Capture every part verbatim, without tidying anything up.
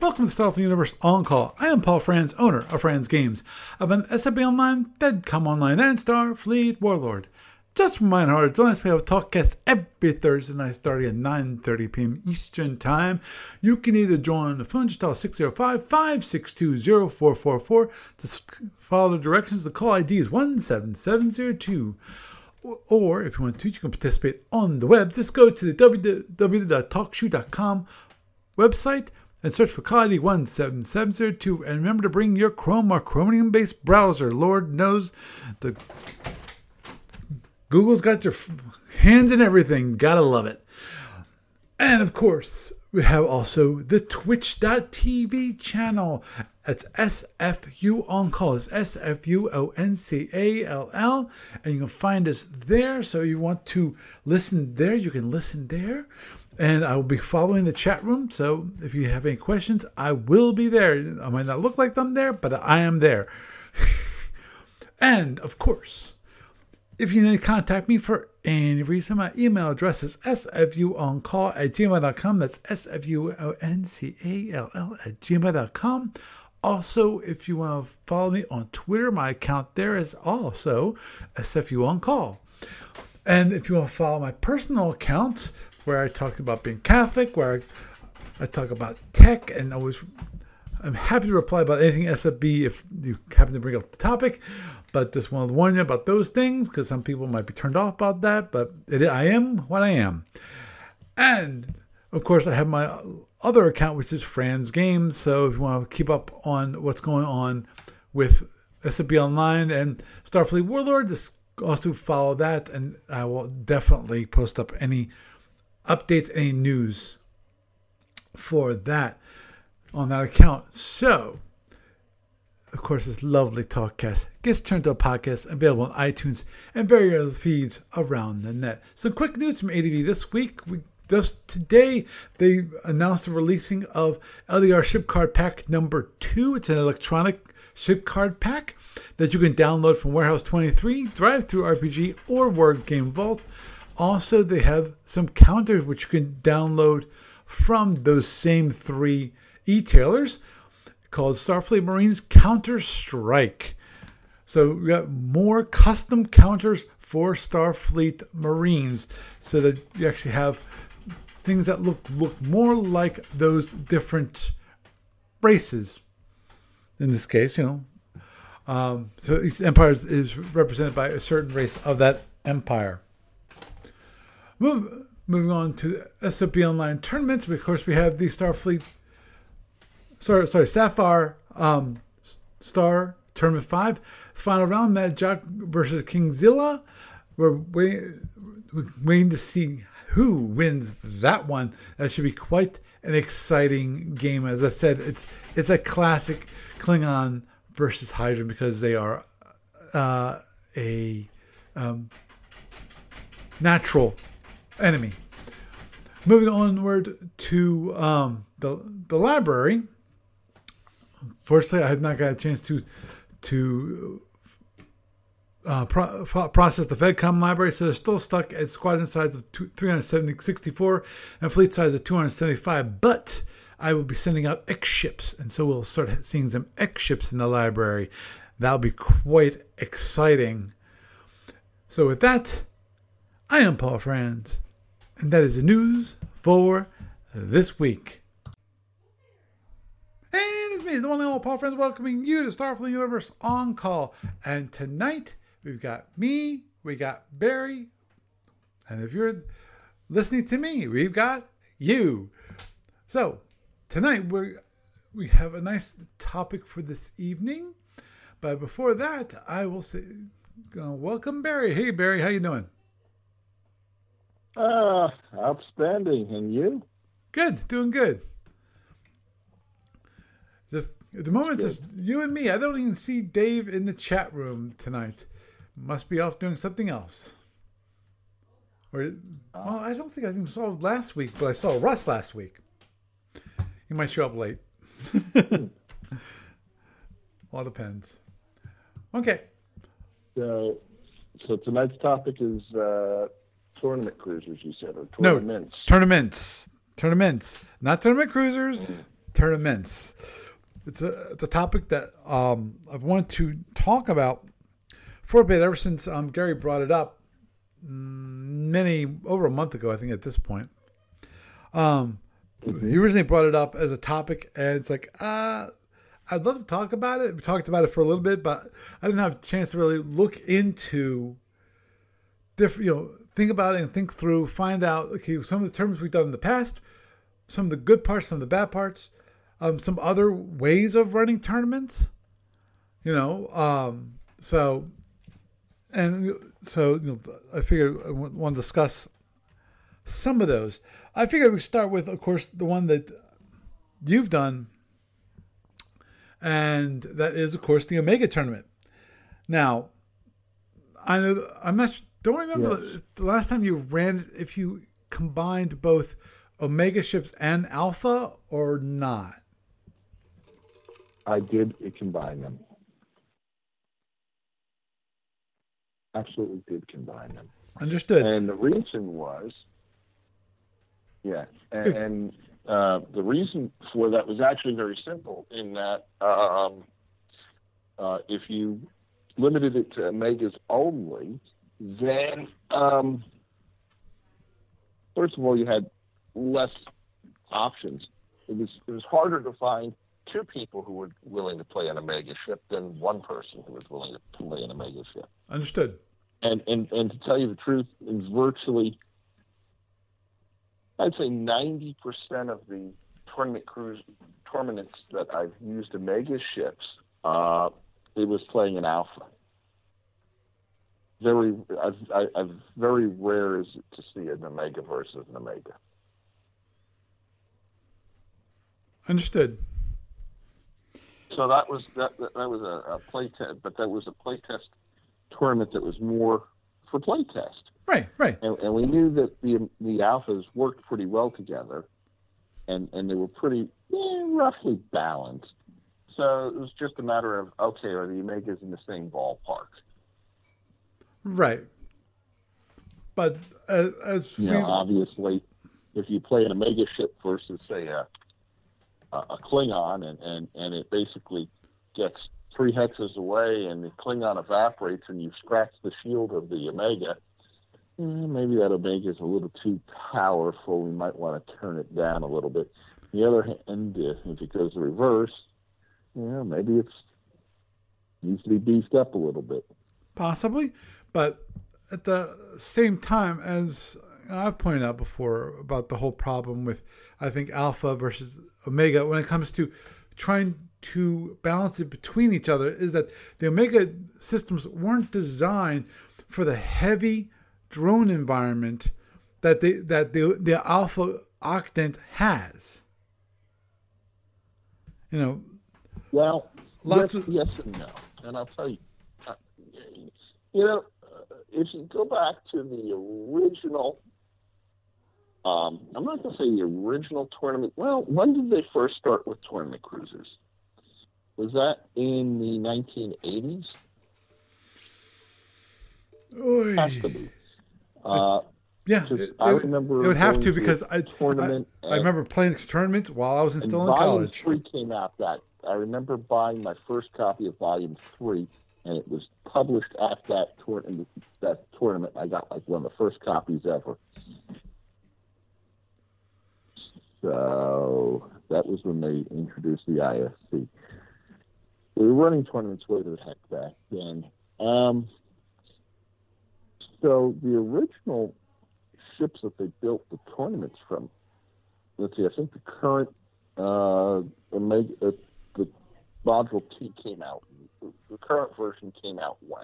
Welcome to Starfleet Universe On Call. I am Paul Franz, owner of Franz Games. I've been S F B Online, FedCom Online, and Starfleet Warlord. Just a reminder, our join we have a talkcast every Thursday night starting at nine thirty p.m. Eastern Time. You can either join the phone, just dial six oh five, five six two, oh four four four. To follow the directions, the call I D is one seven seven zero two. Or, if you want to, you can participate on the web. Just go to the w w w dot talk shoe dot com website and search for call I D one seven seven zero two. And remember to bring your Chrome or Chromium-based browser. Lord knows the Google's got your hands in everything. Gotta love it. And, of course, we have also the twitch dot t v channel. That's S F U On Call. It's S F U O N C A L L. And you can find us there. So you want to listen there, you can listen there. And I will be following the chat room. So if you have any questions, I will be there. I might not look like I'm there, but I am there. And, of course, if you need to contact me for any reason, my email address is s f u on call at gmail dot com. That's S F U O N C A L L at gmail dot com. Also, if you want to follow me on Twitter, my account there is also S F U On Call. And if you want to follow my personal account, where I talk about being Catholic, where I, I talk about tech, and always I'm happy to reply about anything S F B if you happen to bring up the topic. But just want to warn you about those things, because some people might be turned off about that. But it, I am what I am. And, of course, I have my other account, which is Franz Games. So if you want to keep up on what's going on with S F B Online and Starfleet Warlord, just also follow that. And I will definitely post up any updates, any news for that on that account. So, of course, this lovely talkcast gets turned to a podcast available on iTunes and various other feeds around the net. Some quick news from A D V this week. We just today they announced the releasing of L D R Ship Card Pack number two. It's an electronic ship card pack that you can download from Warehouse twenty-three, Drive-Thru R P G, or Word Game Vault. Also, they have some counters which you can download from those same three e-tailers, called Starfleet Marines Counter-Strike. So we got more custom counters for Starfleet Marines, so that you actually have things that look look more like those different races. In this case, you know, um, so each empire is represented by a certain race of that empire. Move, moving on to S F B Online tournaments, of course, we have the Starfleet. Sorry, sorry, Sapphire um, Star Tournament five. Final round, Mad Jock versus Kingzilla. We're waiting, we're waiting to see who wins that one. That should be quite an exciting game. As I said, it's it's a classic Klingon versus Hydra, because they are uh, a um, natural enemy. Moving onward to um, the the library. Fortunately, I have not got a chance to to uh, pro- process the FedCom library, so they're still stuck at squadron size of three sixty-four and fleet size of two hundred seventy-five. But I will be sending out X ships, and so we'll start seeing some X ships in the library. That'll be quite exciting. So with that, I am Paul Franz, and that is the news for this week. And it's me, the one and only Paul Franz, welcoming you to Starfleet Universe On Call. And tonight, we've got me, we got Barry, and if you're listening to me, we've got you. So, tonight, we we have a nice topic for this evening. But before that, I will say, uh, welcome Barry. Hey, Barry, how you doing? Uh, outstanding. And you? Good, doing good. Just at the moment, it's just you and me. I don't even see Dave in the chat room tonight. Must be off doing something else. Or, well, I don't think I even saw last week, but I saw Russ last week. He might show up late. All depends. Okay. So, so tonight's topic is uh, tournament cruisers, you said, or tournaments. No, tournaments. Tournaments. Not tournament cruisers. Mm. tournaments. It's a it's a topic that um, I've wanted to talk about for a bit ever since um, Gary brought it up many over a month ago, I think at this point. Um, mm-hmm. He originally brought it up as a topic, and it's like, uh, I'd love to talk about it. We talked about it for a little bit, but I didn't have a chance to really look into different, you know, think about it and think through, find out, okay, some of the terms we've done in the past, some of the good parts, some of the bad parts, um, some other ways of running tournaments, you know, um, so, and so, you know, I figured I want to discuss some of those. I figured we'd start with, of course, the one that you've done, and that is, of course, the Omega tournament. Now, I know I'm not. Don't remember yes. the last time you ran. If you combined both Omega ships and Alpha, or not? I did combine them. Absolutely did combine them. Understood. And the reason was, yeah, and, and uh, the reason for that was actually very simple. In that, um, uh, if you limited it to Omegas only, then um, first of all, you had less options. It was it was harder to find two people who were willing to play an Omega ship than one person who was willing to play an Omega ship. Understood. And and and to tell you the truth, in virtually, I'd say ninety percent of the tournament cruise tournaments that I've used Omega ships, uh, it was playing an Alpha. Very, I've, I, I've very rare is it to see an Omega versus an Omega. Understood. So that was that. That, that was a, a play test, but that was a play test tournament that was more for play test. Right, right. And, and we knew that the the alphas worked pretty well together, and and they were pretty eh, roughly balanced. So it was just a matter of, okay, are the Omegas in the same ballpark? Right. But as, as you we... know, obviously, if you play an Omega ship versus, say, a a Klingon, and, and, and it basically gets three hexes away, and the Klingon evaporates, and you scratch the shield of the Omega, eh, maybe that Omega is a little too powerful. We might want to turn it down a little bit. On the other hand, if, if it goes the reverse, you know, maybe it's needs to be beefed up a little bit. Possibly, but at the same time, as I've pointed out before about the whole problem with, I think, Alpha versus Omega when it comes to trying to balance it between each other, is that the Omega systems weren't designed for the heavy drone environment that they that the the Alpha Octant has. You know. Well, lots yes, of yes and no, and I'll tell you. Uh, you know, uh, if you go back to the original, um, I'm not going to say the original tournament. Well, when did they first start with tournament cruisers? Was that in the nineteen eighties? Oy. Has to be. Uh, yeah, it, I remember it would have to to because I, tournament I, I remember playing tournaments while I was in, still in Volume college. Three came out that I remember buying my first copy of Volume Three, and it was published at that tour that tournament. I got like one of the first copies ever. So that was when they introduced the I S C. We were running tournaments way the heck back then. Um, so the original ships that they built the tournaments from, let's see, I think the current uh, Omega, uh, the Module T came out. The current version came out when?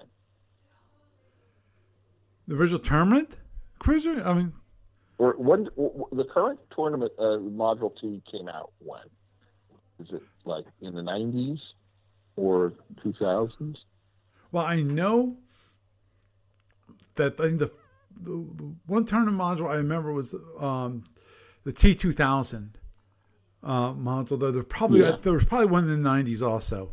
The original tournament cruiser? I mean, or when the current tournament uh, Module T came out when? Is it like in the nineties or two thousands? Well, I know that I think the, the, the one tournament module I remember was um, the T two thousand uh, module. Though there probably yeah. there was probably one in the nineties also.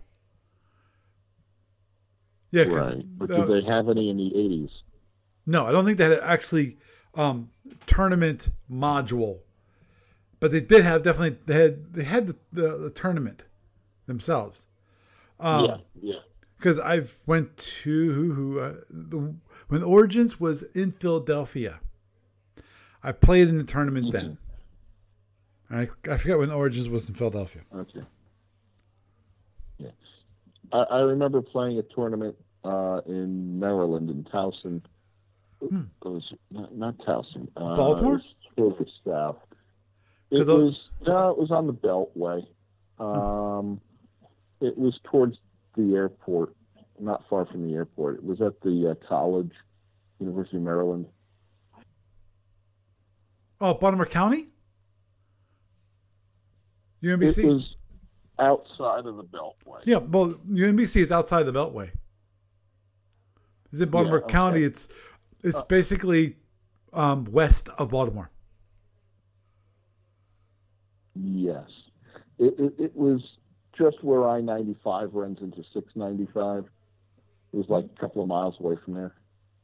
Yeah, right. But uh, did they have any in the eighties? No, I don't think they had actually um, tournament module. but they did have definitely they had they had the, the, the tournament themselves. Um, yeah, yeah. Because I've went to uh, the, when Origins was in Philadelphia. I played in the tournament mm-hmm. then. I I forget when Origins was in Philadelphia. Okay. Yeah, I, I remember playing a tournament uh, in Maryland in Towson. Hmm. It was not, not Towson. Uh, Baltimore. It was further south. It was no, it was on the Beltway. Um, hmm. It was towards the airport, not far from the airport. It was at the uh, college, University of Maryland. Oh, Baltimore County? U M B C? It was outside of the Beltway. Yeah, well, U M B C is outside the Beltway. It's in Baltimore yeah, okay. County. It's it's uh, basically um, west of Baltimore. Yes. It, it, it was just where I ninety-five runs into six ninety-five. It was like a couple of miles away from there.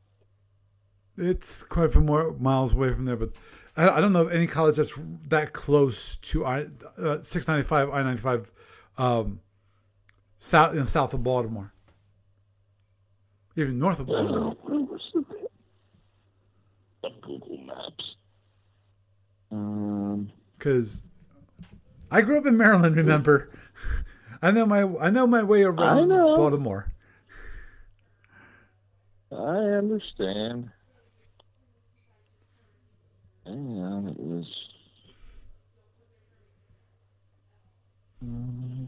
It's quite a few more miles away from there, but I, I don't know of any college that's that close to I uh, six ninety-five, I ninety-five, um, south you know, south of Baltimore, even north of Baltimore. Google Maps. Um, because I grew up in Maryland. Remember, I know my I know my way around Baltimore. I understand. Hang on, it was. Um,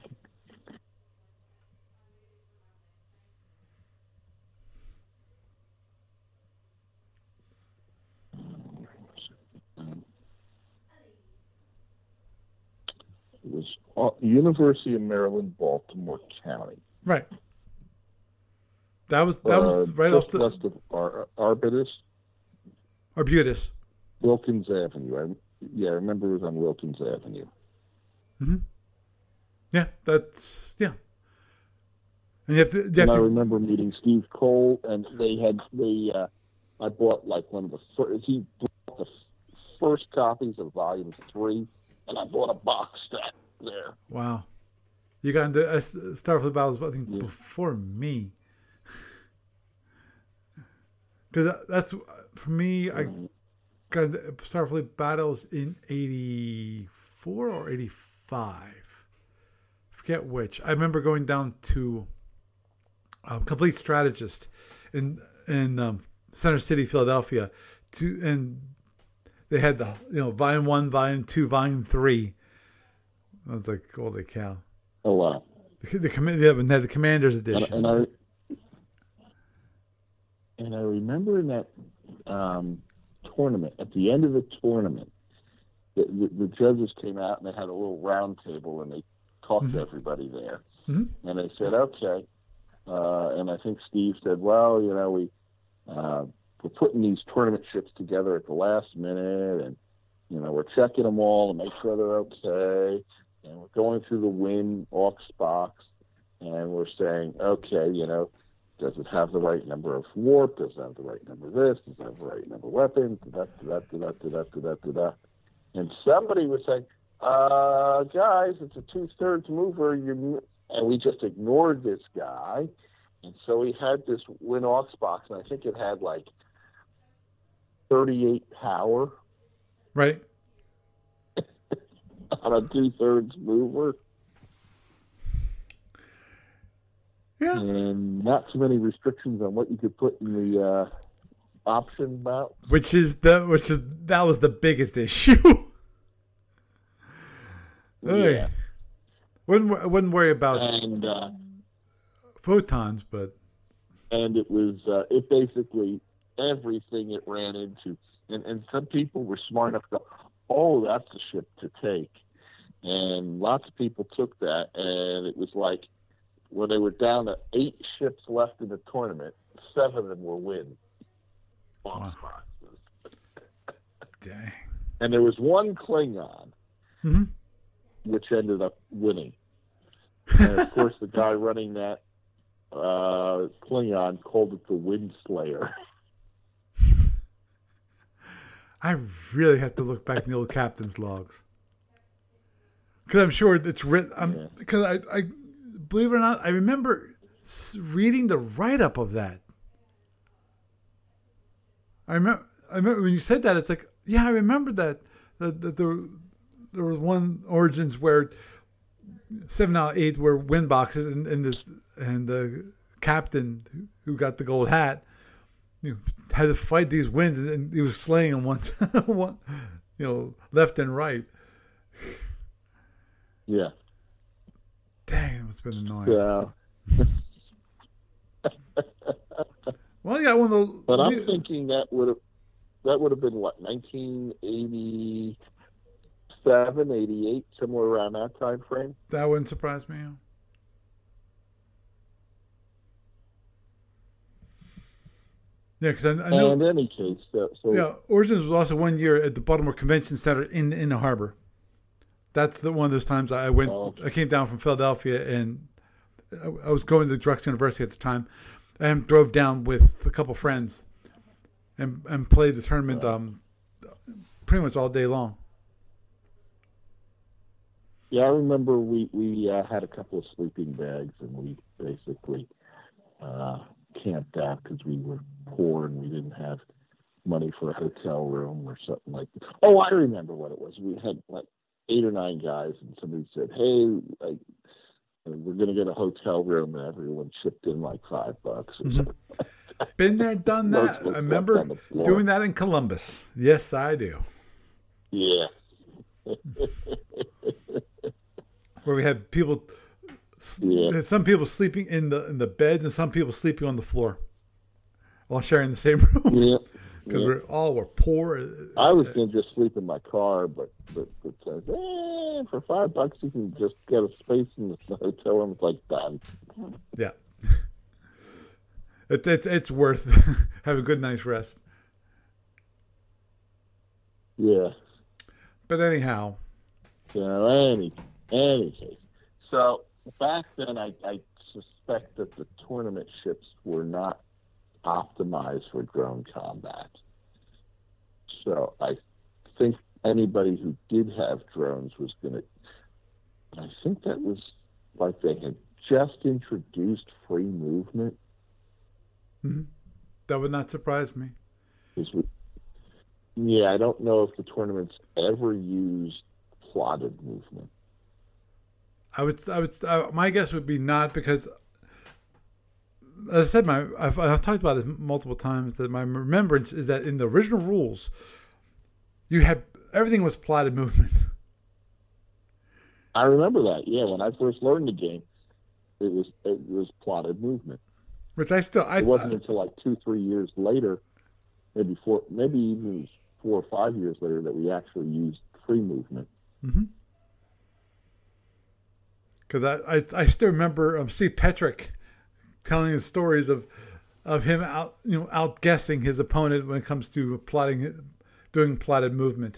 it was uh, University of Maryland, Baltimore County. Right. That was that was uh, right off the west of Ar- Arbutus. Arbutus. Wilkins Avenue. I, yeah, I remember it was on Wilkins Avenue. Mm-hmm. Yeah, that's yeah. And you have to. You have and to... I remember meeting Steve Cole, and they had they. Uh, I bought like one of the first. He bought the first copies of Volume Three, and I bought a box set there. Wow, you got into uh, Starfleet Battles, I think, yeah. before me. Because that's for me. Mm-hmm. I. Got Starfleet Battles in eighty-four or eighty-five. I forget which. I remember going down to um, Complete Strategist in in um, Center City, Philadelphia, to and they had the you know Volume One, Volume Two, Volume Three. I was like, holy cow! Oh wow! The, the, the yeah, and they had the Commander's Edition. And, and I and I remember in that. Um, tournament at the end of the tournament the, the, the judges came out and they had a little round table and they talked mm-hmm. to everybody there mm-hmm. and they said okay uh, and I think Steve said well you know we uh, we're putting these tournament ships together at the last minute and you know we're checking them all and make sure they're okay and we're going through the win aux box and we're saying okay you know does it have the right number of warp? Does it have the right number of this? Does it have the right number of weapons? Da, da, da, da, da, da, da, da, da. And somebody was saying, uh, guys, it's a two-thirds mover. You and we just ignored this guy. And so he had this win aux box, and I think it had like thirty-eight power. Right. On a two-thirds mover. Yeah. And not too many restrictions on what you could put in the uh, option mount. Which is the which is that was the biggest issue. Yeah. Wouldn't wouldn't worry about and, uh, photons, but and it was uh, it basically everything it ran into, and and some people were smart enough to go, oh, that's the ship to take, and lots of people took that, and it was like. When they were down to eight ships left in the tournament, seven of them were win. Wow. Dang. And there was one Klingon, mm-hmm. which ended up winning. And of course, the guy running that uh, Klingon called it the Windslayer. I really have to look back in the old captain's logs. because I'm sure it's written. I'm, Yeah. Because I, I, believe it or not, I remember reading the write-up of that. I remember, I remember when you said that. It's like, yeah, I remember that. That, that there, there was one Origins where seven out of eight were win boxes, and, and this and the captain who got the gold hat, you know, had to fight these wins, and, and he was slaying them once, one, you know, left and right. Yeah. Dang, it's been annoying. Yeah. Well, you got one of those. But I'm thinking that would have that would have been what, nineteen eighty-seven, eighty-eight, somewhere around that time frame. That wouldn't surprise me. Yeah. Yeah, because I, I know. And in any case, so, so yeah, Origins was also one year at the Baltimore Convention Center in in the harbor. That's the one of those times I went. Oh. I came down from Philadelphia, and I, I was going to Drexel University at the time, and drove down with a couple friends, and and played the tournament Right. um, pretty much all day long. Yeah, I remember we we uh, had a couple of sleeping bags, and we basically uh, camped out because we were poor and we didn't have money for a hotel room or something like that. Oh, I remember what it was. We had like eight or nine guys, and somebody said, "Hey, like, we're going to get a hotel room," and everyone chipped in like five bucks or Mm-hmm. something. Been there, done that. Most was I remember left on the floor. doing that in Columbus. Yes, I do. Yeah. Where we had people, Yeah. had some people sleeping in the in the beds, and some people sleeping on the floor, all sharing the same room. Yeah. Because Yeah. we're all were poor. I was going to just sleep in my car, but but, but said, eh, for five bucks you can just get a space in the hotel room. It's like done. Yeah, it, it's it's worth have a good night's rest. Yeah. But anyhow, You know, any any case. So back then, I, I suspect that the tournament ships were not optimized for drone combat. So I think anybody who did have drones was going to. I think that was like they had just introduced free movement. mhm, that would not surprise me. Is we, yeah, I don't know if the tournaments ever used plotted movement. I would I would uh, my guess would be not, because, as I said, my I've, I've talked about this multiple times, that my remembrance is that in the original rules, you had everything was plotted movement. I remember that. Yeah, when I first learned the game, it was it was plotted movement. Which I still I It wasn't until like two, three years later, maybe four, maybe even four or five years later, that we actually used free movement. Mm-hmm. Because I, I I still remember um, Steve Petrick telling the stories of of him out you know outguessing his opponent when it comes to plotting doing plotted movement.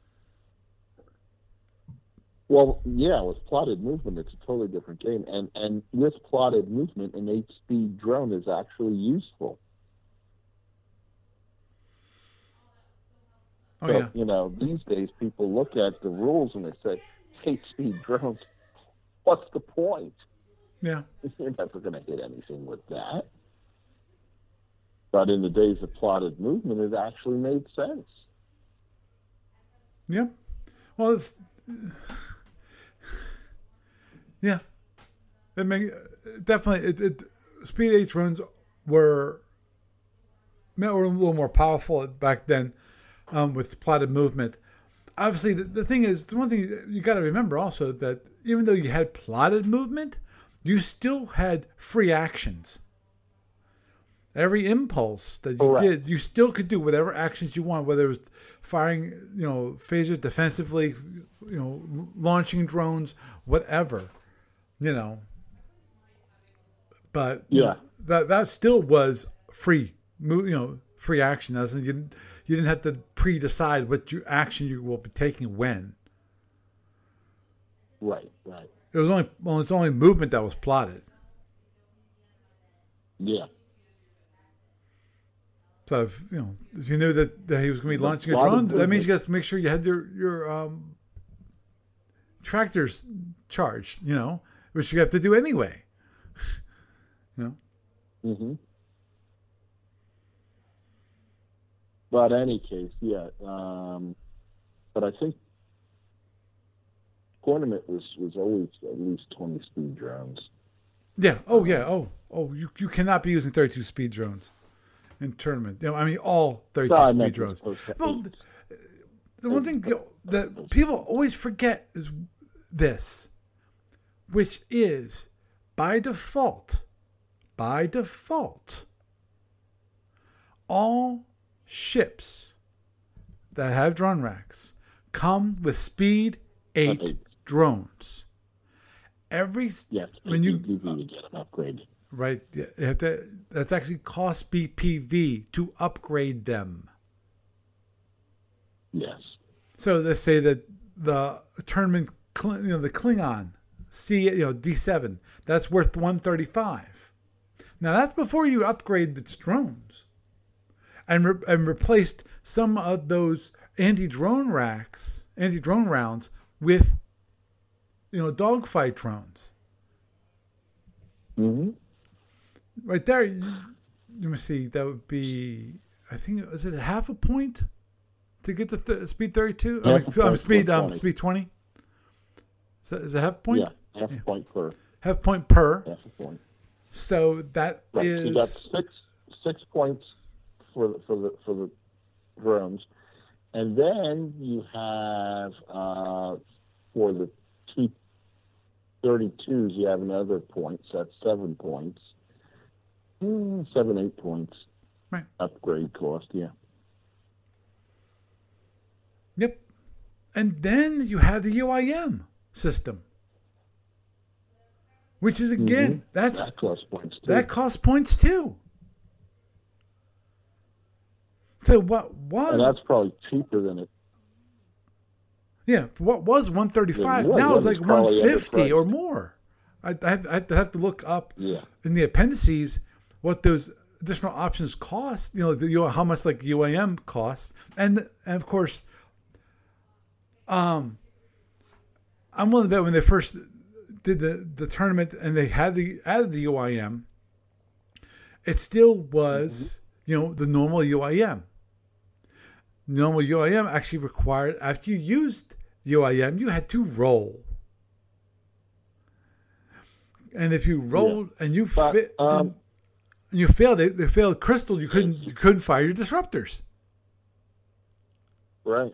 Well, yeah, with plotted movement, it's a totally different game. And and with plotted movement, an eight-speed drone is actually useful. Oh so, yeah, you know, these days people look at the rules and they say, eight-speed drones, what's the point? yeah. You're never going to hit anything with that. But in the days of plotted movement, it actually made sense. Yeah. Well, it's yeah. It may definitely it, it speed eight drones were were a little more powerful back then um, with plotted movement. Obviously, the, the thing is, the one thing you got to remember also that even though you had plotted movement, you still had free actions. Every impulse that you Correct. did, you still could do whatever actions you want, whether it was firing, you know, phasers defensively, you know, launching drones, whatever, you know. But you Yeah. know, that that still was free, mo- you know, free action. As in you didn't you didn't have to pre-decide what you action you will be taking when. Right, right. It was only well, it's only movement that was plotted. Yeah. So if you know if you knew that, that he was going to be The launching a plotted drone, that means movement. you got to make sure you had your your um tractors charge, you know, which you have to do anyway. You know? Mm-hmm. But in any case, yeah. Um, but I think tournament was, was always at least twenty speed drones. Yeah. Oh, yeah. Oh, oh. You you cannot be using thirty-two speed drones in tournament. You know, I mean, all thirty-two No, I speed meant drones. those- Well, the one thing you know, that people always forget is this, which is by default, by default, all ships that have drone racks come with speed eight Okay. drones. Every Yes, when you you need to get them upgraded. right, you have to, that's actually cost B P V to upgrade them. Yes. So let's say that the tournament, you know, the Klingon C, you know, D seven, that's worth one thirty-five. Now that's before you upgrade its drones, and re- and replaced some of those anti-drone racks, anti-drone rounds with, you know, dogfight drones. Mm-hmm. Right there, you, let me see, that would be, I think, is it half a point to get the th- speed thirty-two? I Half mean, a point um, speed, for um, twenty. speed twenty. Is that, is that half a point? Yeah, half a point per. Half point per. Half a point. So that Right. is So you got six six points for the, for the for the drones, and then you have uh, for the T thirty-twos you have another point. So that's seven points. Mm, seven eight points. Right. Upgrade cost. Yeah. Yep. And then you have the U I M system, which is again Mhm. that's That costs points too. that costs points too. So what was and that's probably cheaper than it. yeah what was one thirty-five Yeah, now it's that like was probably one fifty underpriced. or more. I, I, have, I have to look up Yeah. in the appendices what those additional options cost. You know, the, you know how much like U I M costs, and and of course, um, I'm willing to bet when they first did the, the tournament and they had the added the U I M, it still was mm-hmm. you know the normal U I M. Normal U I M actually required after you used U I M, you had to roll. And if you rolled yeah. and you but, fit, um, and you failed it, they failed crystal. You couldn't you couldn't fire your disruptors. Right.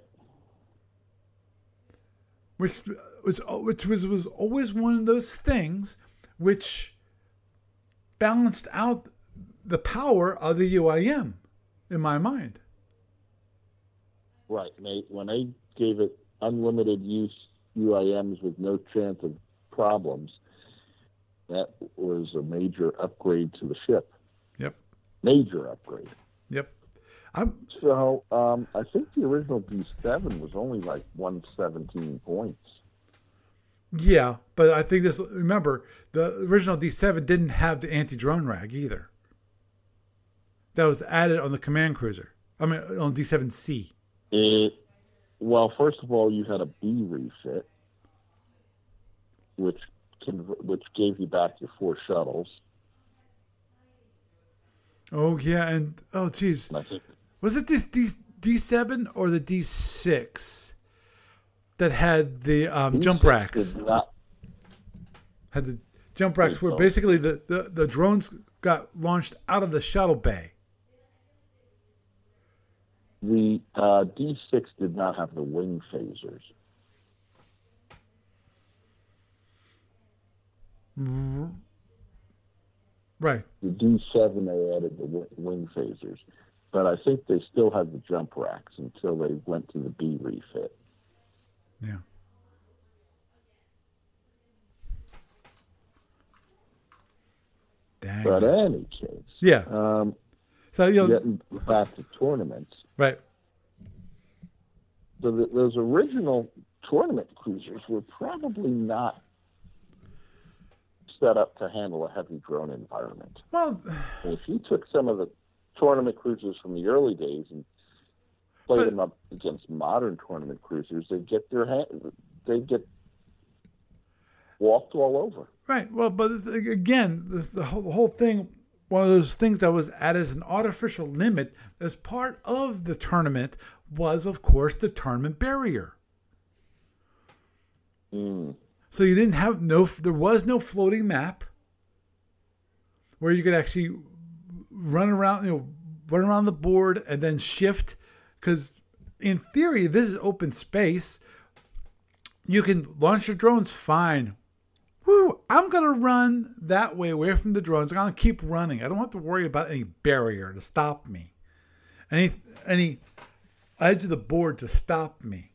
Which was which was was always one of those things which balanced out the power of the U I M in my mind. Right. When they gave it unlimited use U I Ms with no chance of problems, that was a major upgrade to the ship. Yep. Major upgrade. Yep. I'm, so um, I think the original D seven was only like one seventeen points. Yeah, but I think this. Remember, the original D seven didn't have the anti-drone rag either. That was added on the command cruiser. I mean, on D seven C. It, well, first of all, you had a B refit, which which gave you back your four shuttles. Oh yeah, and oh geez, was it this D D seven or the D six that had the um, jump racks? Not, had the jump racks where basically the, the, the drones got launched out of the shuttle bay. The uh, D six did not have the wing phasers. Right. The D seven, they added the wing phasers. But I think they still had the jump racks until they went to the B refit. Yeah. Dang. But in any case. Yeah. Um, so, you know, getting back to tournaments. Right. So the, those original tournament cruisers were probably not set up to handle a heavy drone environment. Well, and if you took some of the tournament cruisers from the early days and played but, them up against modern tournament cruisers, they'd get their hand, they'd get walked all over. Right. Well, but again, the, the, whole, the whole thing, one of those things that was added as an artificial limit as part of the tournament was, of course, the tournament barrier. Mm. So you didn't have no, there was no floating map where you could actually run around, you know, run around the board and then shift. Because in theory, this is open space. You can launch your drones fine. Woo, I'm going to run that way away from the drones. I'm going to keep running. I don't have to worry about any barrier to stop me. Any, any edge of the board to stop me.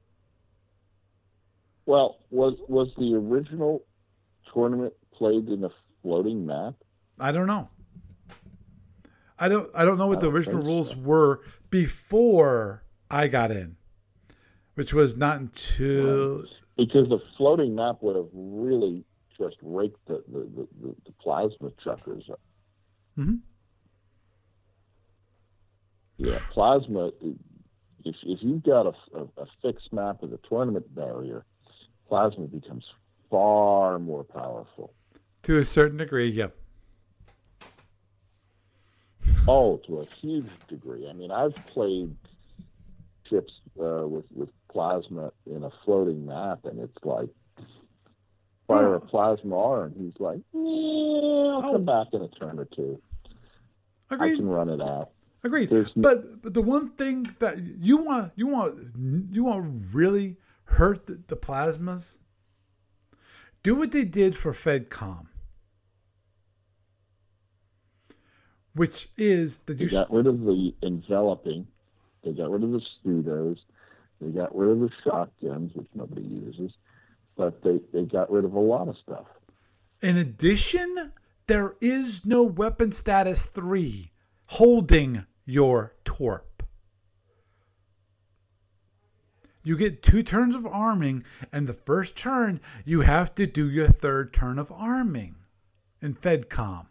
Well, was was the original tournament played in a floating map? I don't know. I don't I don't know what the original rules so. were before I got in, which was not until... Right. Because the floating map would have really just raked the, the, the, the, the plasma chuckers up. Mm-hmm. Yeah, plasma, if, if you've got a, a, a fixed map of the tournament barrier, plasma becomes far more powerful. To a certain degree, yeah. Oh, to a huge degree. I mean, I've played chips uh, with, with plasma in a floating map, and it's like, fire oh. a plasma R, and he's like, yeah, I'll oh. come back in a turn or two. Agreed. I can run it out. Agreed. There's but but the one thing that you want you want you want really hurt the, the plasmas, do what they did for FedCom, which is that they you got rid of the enveloping, they got rid of the pseudos, they got rid of the shotguns, which nobody uses, but they, they got rid of a lot of stuff. In addition, there is no weapon status three holding your torp. You get two turns of arming, and the first turn, you have to do your third turn of arming in FedCom.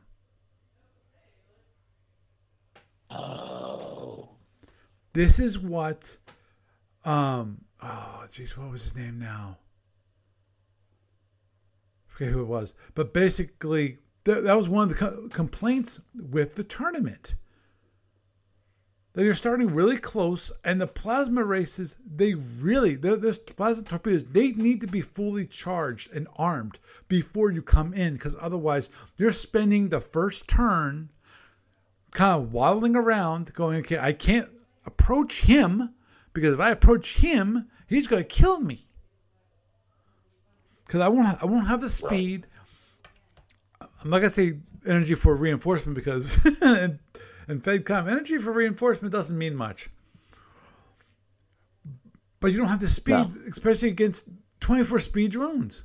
Oh. This is what, um, oh, geez, what was his name now? I forget who it was. But basically, th- that was one of the co- complaints with the tournament. That you're starting really close, and the plasma races, they really, those plasma torpedoes, they need to be fully charged and armed before you come in, because otherwise you're spending the first turn kind of waddling around going, okay, I can't approach him, because if I approach him, he's going to kill me. Because I won't, I won't have the speed. I'm not going to say energy for reinforcement, because... And FedCom, energy for reinforcement doesn't mean much. But you don't have the speed, no. Especially against twenty-four speed drones.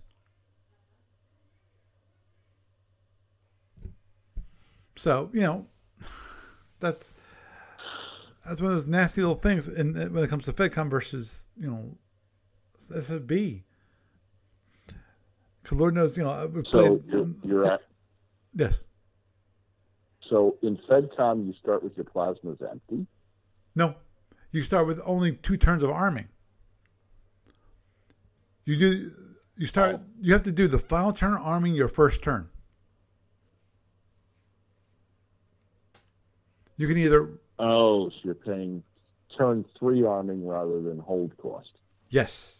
So, you know, that's that's one of those nasty little things in, when it comes to FedCom versus, you know, S F B. Because Lord knows, you know, we so played, you're, you're at... Yes. So in FedCom, you start with your plasmas empty? No. You start with only two turns of arming. You do. You start. Oh. You have to do the final turn of arming your first turn. You can either... Oh, so you're paying turn three arming rather than hold cost. Yes.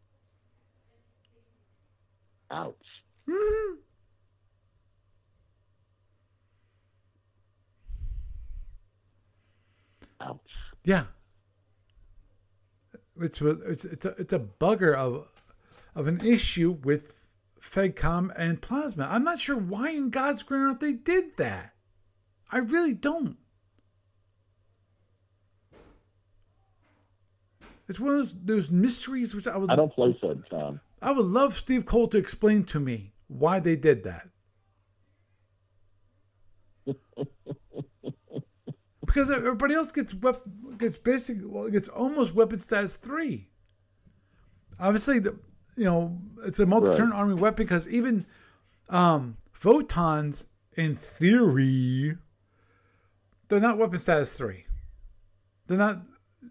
Ouch. Mm-hmm. Ouch. Yeah. It's it's it's a, it's a bugger of of an issue with FedCom and Plasma. I'm not sure why in God's green earth they did that. I really don't. It's one of those, those mysteries which I would... I don't play FedCom. I would love Steve Cole to explain to me why they did that. Because everybody else gets wep- gets basically well, gets almost weapon status three. Obviously, the you know it's a multi-turn right. army weapon because even um, photons, in theory, they're not weapon status three. They're not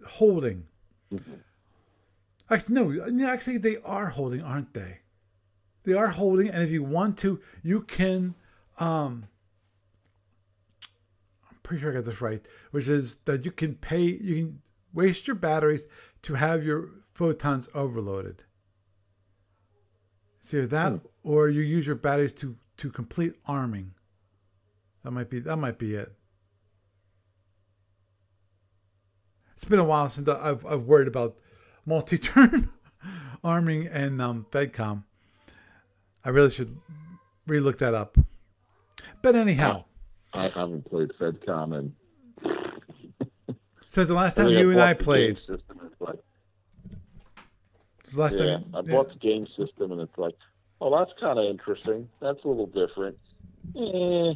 holding. Mm-hmm. Actually, no. Actually, they are holding, aren't they? they are holding, and if you want to, you can. Um, I'm pretty sure I got this right, which is that you can pay. You can waste your batteries to have your photons overloaded. So that, hmm. or you use your batteries to to complete arming. That might be that might be it. It's been a while since I've I've worried about multi-turn arming and um, FedCom. I really should relook that up. But anyhow, I haven't played FedCom and since the last time you and I played. System, it's like, since the last yeah, time, I bought yeah. the game system and it's like, oh, that's kind of interesting. That's a little different. Eh.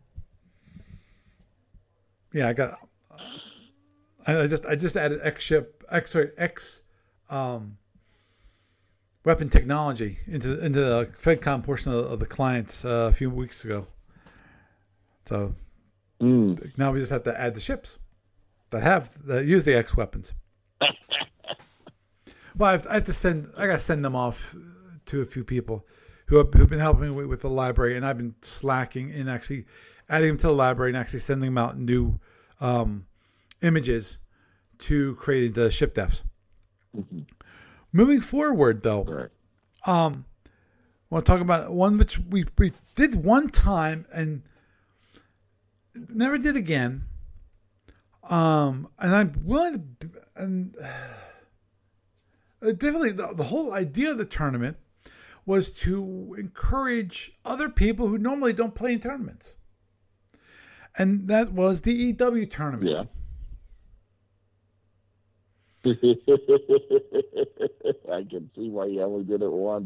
Yeah, I got. I just I just added X ship X sorry, X um, weapon technology into into the FedCom portion of, of the clients uh, a few weeks ago. So mm. now we just have to add the ships that have that use the X weapons. Well, I have, I have to send I got to send them off to a few people who have who've been helping me with, with the library, and I've been slacking in actually adding them to the library and actually sending them out new. Um, images to create the ship defs. Mm-hmm. Moving forward, though, right. um, I want to talk about one which we, we did one time and never did again. Um, and I'm willing to, and uh, definitely the, the whole idea of the tournament was to encourage other people who normally don't play in tournaments. And that was the E W tournament. Yeah. I can see why you only did it once.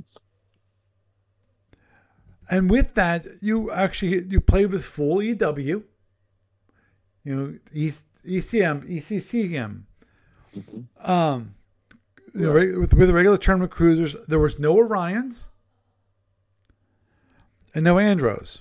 And with that, you actually you played with full E W, you know, e, ECM, E C C M, mm-hmm. um, you know, with with the regular tournament cruisers. There was no Orions and no Andros.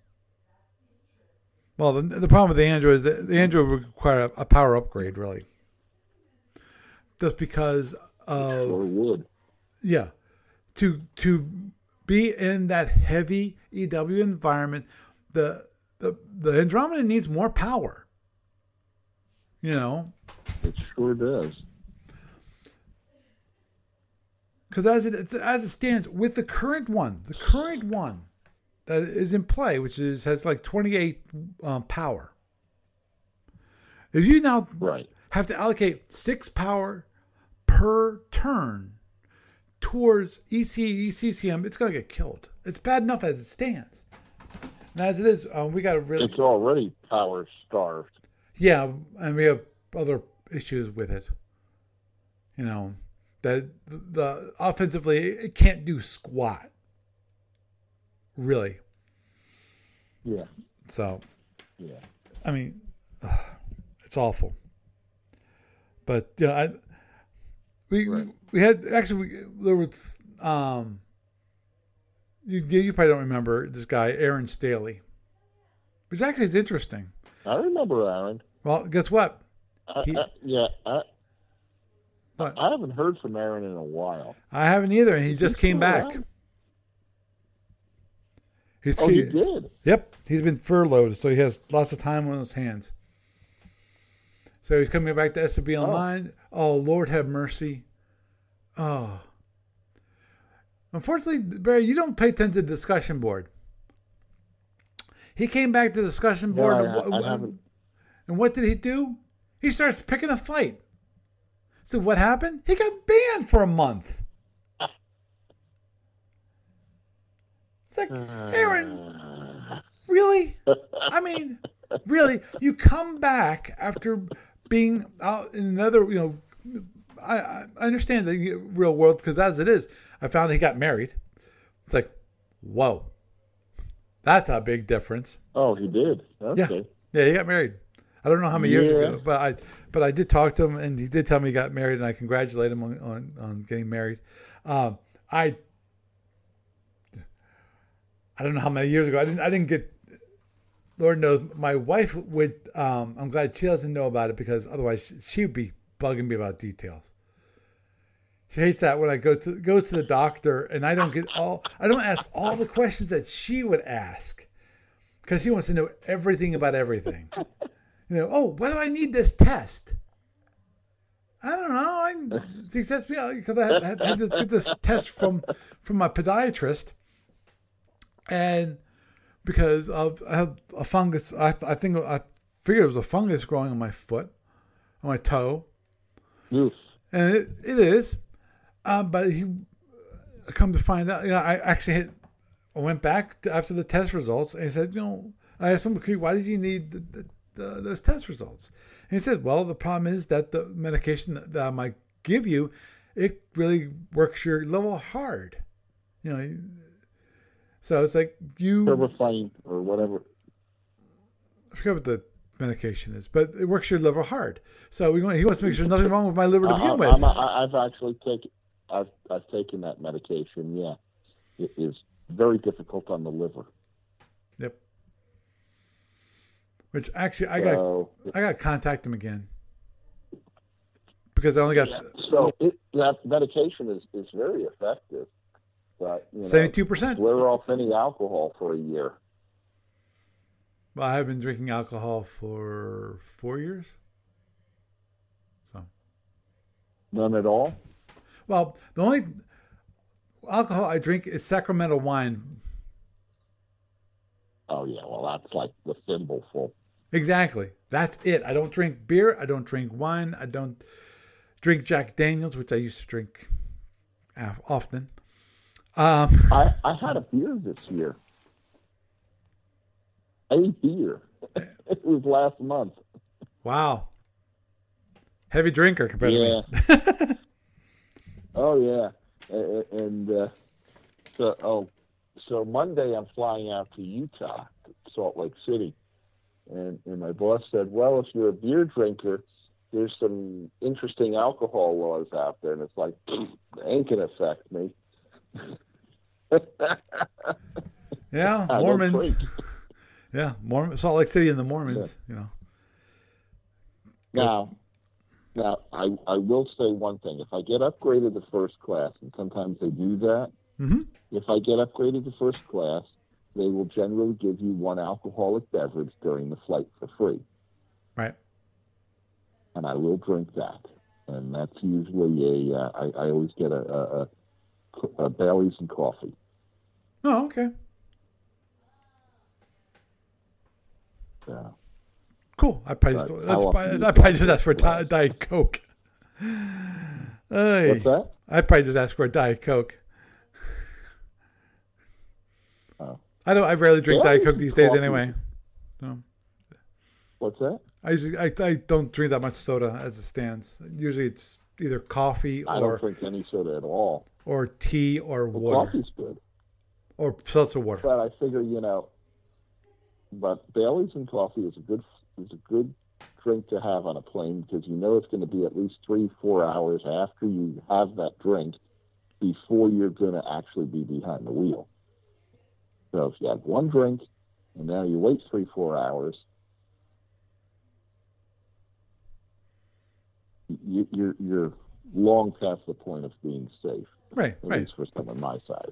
Well, the, the problem with the Andro is that the Andro would require a, a power upgrade, really. Just because of... Or would. Yeah. To to be in that heavy E W environment, the the, the Andromeda needs more power. You know? It sure does. Because as it, as it stands, with the current one, the current one, that is in play, which is has like twenty-eight um, power. If you now right. have to allocate six power per turn towards E C E C C M, it's going to get killed. It's bad enough as it stands. And as it is, um, we got to really... It's already power starved. Yeah, and we have other issues with it. You know, that the, the offensively, it can't do squat. Really. Yeah. So. Yeah. I mean, uh, it's awful. But yeah, you know, I we right. we had actually we, there was um. You you probably don't remember this guy Aaron Staley, which actually is interesting. I remember Aaron. Well, guess what? I, he, I, yeah. I, what? I haven't heard from Aaron in a while. I haven't either, and he just came back. Around? He's, oh, he, he did? Yep. He's been furloughed, so he has lots of time on his hands. So he's coming back to S M B Online. Oh, oh Lord have mercy. Oh. Unfortunately, Barry, you don't pay attention to the discussion board. He came back to the discussion board. No, I, and, I haven't. And what did he do? He starts picking a fight. So what happened? He got banned for a month. It's like, Aaron, really? I mean, really? You come back after being out in another, you know, I, I understand the real world because as it is, I found he got married. It's like, whoa. That's a big difference. Oh, he did? Okay. Yeah, yeah, he got married. I don't know how many yeah. years ago, but I but I did talk to him, and he did tell me he got married, and I congratulate him on, on, on getting married. Um, I I don't know how many years ago. I didn't I didn't get. Lord knows, my wife would. Um, I'm glad she doesn't know about it because otherwise she would be bugging me about details. She hates that when I go to go to the doctor and I don't get all I don't ask all the questions that she would ask because she wants to know everything about everything. You know, oh, why do I need this test? I don't know. I think that's because I had, had to get this test from from my podiatrist, and because of I have a fungus. I I think I figured it was a fungus growing on my foot, on my toe, Oof. and it, it is. Um, but he come to find out, you know, I actually had, I went back to, after the test results, and he said, you know, I asked him, why did you need the, the, the, those test results? And he said, well, the problem is that the medication that I might give you, it really works your liver hard, you know. So it's like you Turbofine or whatever. I forget what the medication is, but it works your liver hard. So we want, he wants to make sure nothing wrong with my liver to begin I, with. I'm, I, I've actually taken, I've I've taken that medication. Yeah, it is very difficult on the liver. Yep. Which actually, I So, got I got to contact him again because I only got yeah, so it, that medication is, is very effective, but you know, seventy-two percent. wear off any alcohol for a year. Well, I have been drinking alcohol for four years. So, None at all. well, the only alcohol I drink is Sacramento wine. Oh yeah, well that's like the thimbleful. Exactly. That's it. I don't drink beer. I don't drink wine. I don't drink Jack Daniels, which I used to drink often. Um, I, I had a beer this year. A beer. It was last month. Wow. Heavy drinker compared Yeah. to me. Oh yeah, and, and uh, so oh, so Monday I'm flying out to Utah, Salt Lake City, and and my boss said, well, if you're a beer drinker, there's some interesting alcohol laws out there, and it's like, it ain't gonna affect me. Yeah, I don't Mormons. drink. Yeah, Mormon, Salt Lake City and the Mormons, you know. Now, now I I will say one thing: if I get upgraded to first class, and sometimes they do that, Mm-hmm. if I get upgraded to first class, they will generally give you one alcoholic beverage during the flight for free. Right. And I will drink that. And that's usually a, uh, I, I always get a, a, a, a Bailey's and coffee. Oh, okay. Yeah. Cool. I probably just, But that's how probably, often do I you probably drink just asked for a first di- Diet Coke. Hey, What's that? I probably just asked for a Diet Coke. Oh. I don't. I rarely drink Bailey's Diet Coke and these days coffee. anyway. So What's that? I usually I, I don't drink that much soda as it stands. Usually it's either coffee I don't or drink any soda at all. or tea or Well, water coffee's good. or seltzer water. But I figure, you know, but Bailey's and coffee is a good is a good drink to have on a plane because you know it's going to be at least three, four hours after you have that drink before you're going to actually be behind the wheel. So if you have one drink and now you wait three, four hours, you, you're you're long past the point of being safe. Right. At Right. least for someone my size.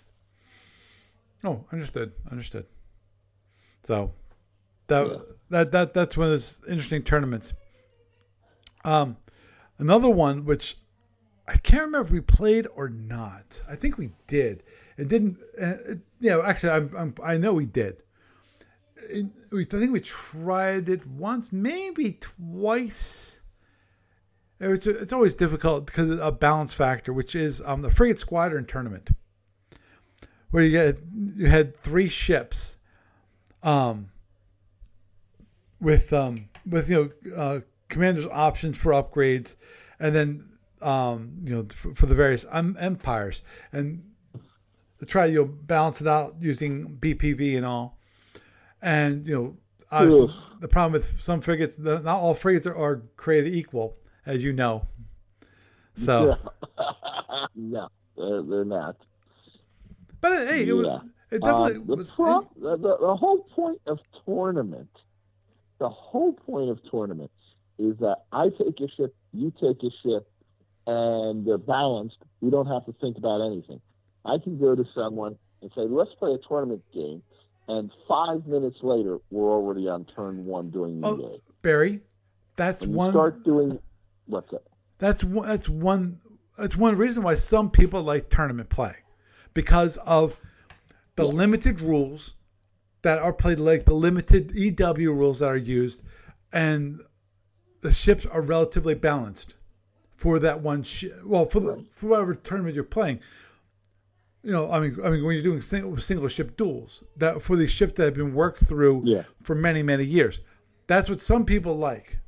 Oh, understood. Understood. So that Yeah. that that that's one of those interesting tournaments. Um, another one which I can't remember if we played or not. I think we did. It didn't. Uh, it, yeah, actually, I'm, I'm I know we did. It, we, I think we tried it once, maybe twice. It's it's always difficult because of a balance factor, which is um, the frigate squadron tournament, where you get you had three ships, um, with um with you know uh, commanders' options for upgrades, and then um you know for, for the various um, empires, and to try to you know, balance it out using B P V and all, and you know obviously Oof. the problem with some frigates, the, not all frigates are, are created equal, as you know. So, Yeah. No, they're, they're not. but it, hey, it was Yeah. it definitely Um, the, was. pro- the, the, the whole point of tournament, the whole point of tournament is that I take a ship, you take a ship, and they're balanced, we don't have to think about anything. I can go to someone and say, let's play a tournament game, and five minutes later, we're already on turn one doing the oh, game. Barry, that's when you one. Start doing what's that? That's one. That's one. That's one reason why some people like tournament play, because of the yeah. limited rules that are played, like the limited E W rules that are used, and the ships are relatively balanced for that one ship. Well, for the, for whatever tournament you're playing. You know, I mean, I mean, when you're doing single, single ship duels, that for these ships that have been worked through yeah. for many, many years, that's what some people like.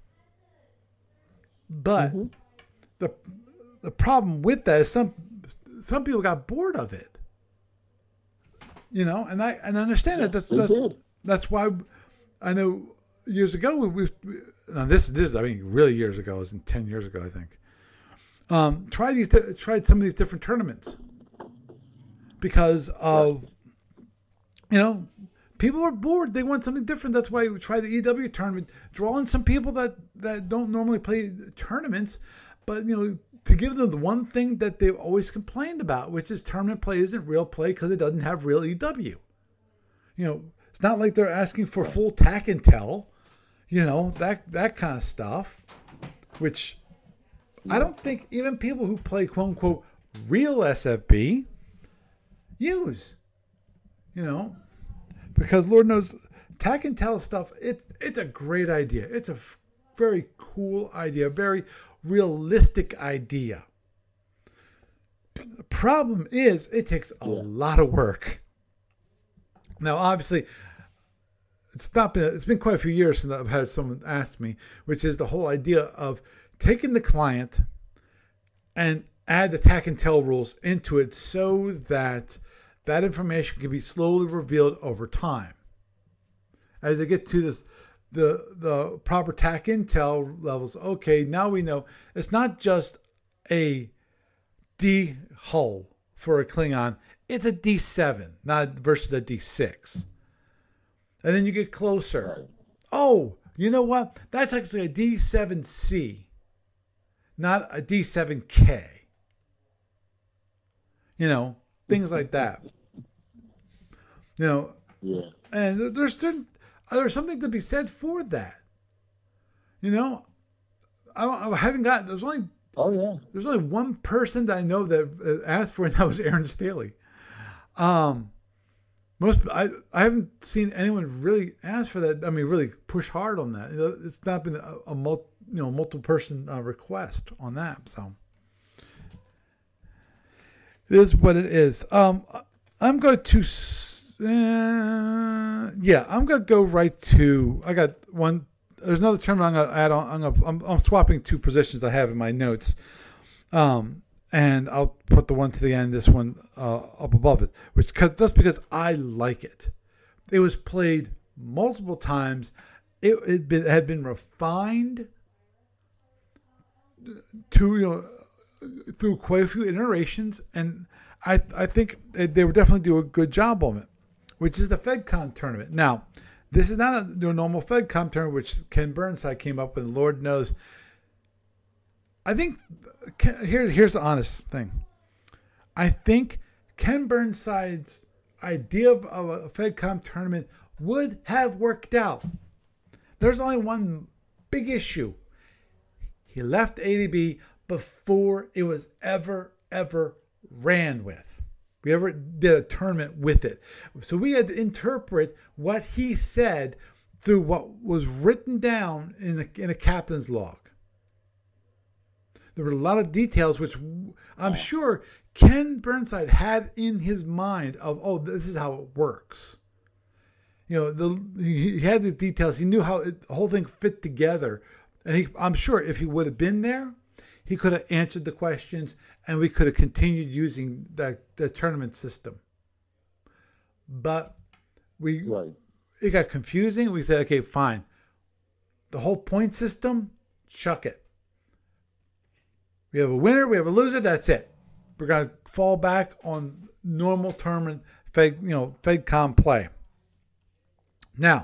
But mm-hmm. the the problem with that is some some people got bored of it. You know, and I and I understand yeah, it. That's they that's, did. that's why I know years ago we we now this this I mean really years ago, it was in ten years ago I think. Um, try these tried some of these different tournaments. Because of, you know, people are bored. They want something different. That's why we try the E W tournament. Draw in some people that, that don't normally play tournaments, but, you know, to give them the one thing that they've always complained about, which is tournament play isn't real play because it doesn't have real E W. You know, it's not like they're asking for full tack and tell, you know, that, that kind of stuff, which I don't think even people who play quote unquote real S F B use, you know, because Lord knows tack and tell stuff, it it's a great idea. It's a f- very cool idea, very realistic idea. The problem is it takes a yeah. lot of work. Now, obviously, it's not been, it's been quite a few years since I've had someone ask me, which is the whole idea of taking the client and add the tack and tell rules into it so that that information can be slowly revealed over time. As they get to this, the the proper tack intel levels, okay, now we know it's not just a D hull for a Klingon, it's a D seven, not versus a D six. And then you get closer. Right. Oh, you know what? That's actually a D seven C, not a D seven K. You know, things like that. You know, yeah. And there's there's something to be said for that. You know, I, I haven't got. There's only. Oh yeah. There's only one person that I know that asked for it, and that was Aaron Staley. Um, most I I haven't seen anyone really ask for that. I mean, really push hard on that. You know, it's not been a, a multi, you know multiple person uh, request on that. So it is what it is. Um, I'm going to. Uh, yeah, I'm gonna go right to. I got one. There's another term I'm gonna add on. I'm, gonna, I'm, I'm swapping two positions I have in my notes, um, and I'll put the one to the end. This one uh, up above it, which cause, just because I like it. It was played multiple times. It, it been, had been refined to you know through quite a few iterations, and I I think they would definitely do a good job on it. Which is the FedCon tournament. Now, this is not a, a normal FedCon tournament, which Ken Burnside came up with. Lord knows. I think here, here's the honest thing. I think Ken Burnside's idea of, of a FedCon tournament would have worked out. There's only one big issue. He left A D B before it was ever, ever ran with. We ever did a tournament with it. So we had to interpret what he said through what was written down in a, in a captain's log. There were a lot of details which I'm sure Ken Burnside had in his mind of, oh, this is how it works. You know, the, he had the details. He knew how it, the whole thing fit together. And he, I'm sure if he would have been there, he could have answered the questions and we could have continued using that the tournament system. But we right. it got confusing. We said, okay, fine. The whole point system, chuck it. We have a winner, we have a loser, that's it. We're going to fall back on normal tournament, Fed, you know, FedCom play. Now,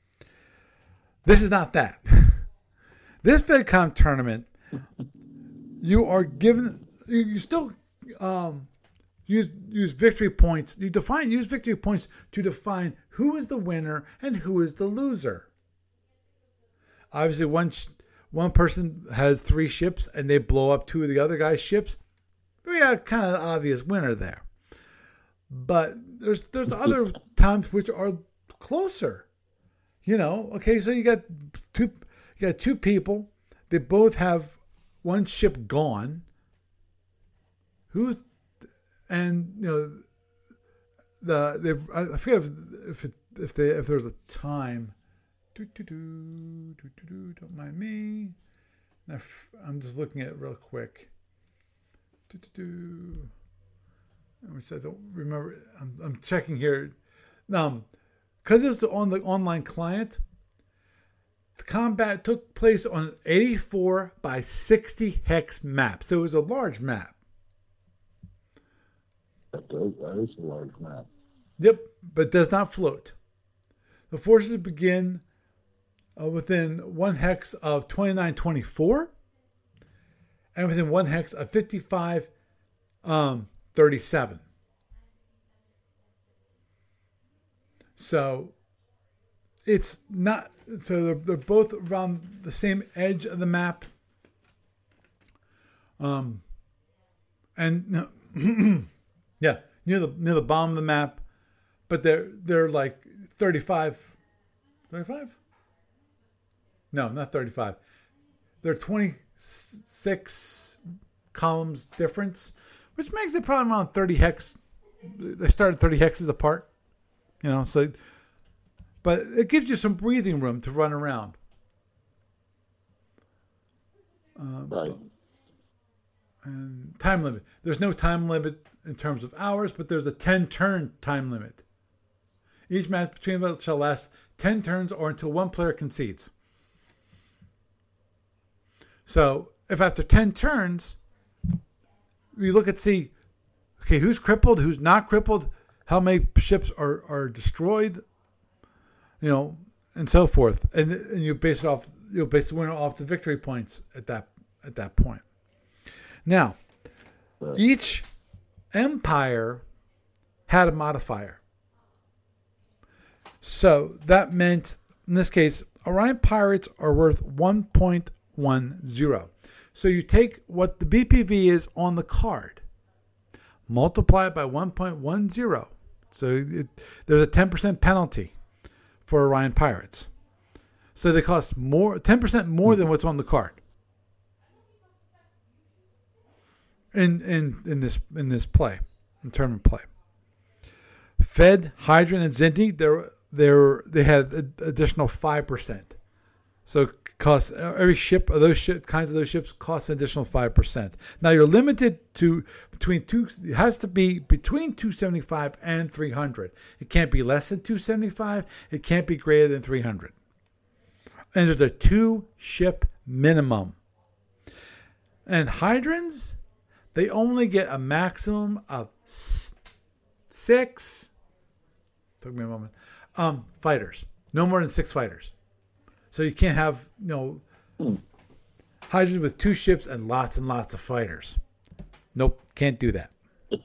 this is not that. This FedCom tournament you are given, you, you still um, use use victory points. You define use victory points to define who is the winner and who is the loser. Obviously, one one person has three ships and they blow up two of the other guy's ships. We got kind of obvious winner there. But there's there's other times which are closer. You know, okay, so you got two you got two people. They both have one ship gone. Who's and you know the they I forget if if it, if they if there's a time. Do, do, do, do, do, do, don't mind me. Now, I'm just looking at it real quick. Do, do, do. Which I don't remember. I'm, I'm checking here. Um, because it was on the online client, the combat took place on an eighty-four by sixty hex map. So it was a large map. That, does, that is a large map. Yep, but does not float. The forces begin uh, within one hex of twenty-nine twenty-four and within one hex of fifty-five um, thirty-seven. So it's not, so they're, they're both around the same edge of the map. Um, and yeah, near the near the bottom of the map, but they're they're like thirty-five, thirty-five? No, not thirty-five. They're twenty-six columns difference, which makes it probably around thirty hex. They started thirty hexes apart. You know, so, but it gives you some breathing room to run around. Um, right. And time limit. There's no time limit in terms of hours, but there's a ten turn time limit. Each match between them shall last ten turns or until one player concedes. So if after ten turns, we look at see, okay, who's crippled, who's not crippled, how many ships are, are destroyed, you know, and so forth, and and you base it off, you'll base the winner off the victory points at that at that point. Now, Right. Each empire had a modifier, so that meant in this case, Orion Pirates are worth one point one zero. So you take what the B P V is on the card, multiply it by one point one zero. So it, there's a ten percent penalty for Orion Pirates. So they cost more, ten percent more than what's on the card. In in in this in this play, in tournament play. Fed, Hydron, and Zinti, they're they're they had an additional five percent. So it costs, every ship of those ship, kinds of those ships costs an additional five percent. Now you're limited to between two, it has to be between two seventy-five and three hundred. It can't be less than two seventy-five. It can't be greater than three hundred. And there's a two ship minimum. And Hydrons, they only get a maximum of six, took me a moment, um, fighters. No more than six fighters. So you can't have, you know, hmm. Hydrons with two ships and lots and lots of fighters. Nope, can't do that.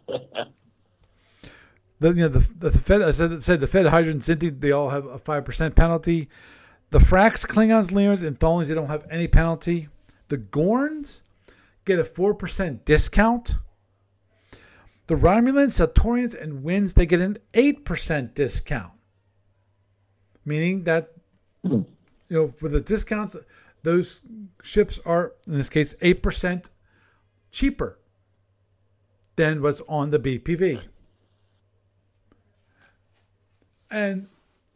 the, you know, the, the Fed, I said, said the Fed, Hydron, Zinti, they all have a five percent penalty. The Frax, Klingons, Leons, and Tholins, they don't have any penalty. The Gorns get a four percent discount. The Romulans, Satorians, and Winds, they get an eight percent discount. Meaning that, hmm. you know, for the discounts, those ships are, in this case, eight percent cheaper than what's on the B P V. And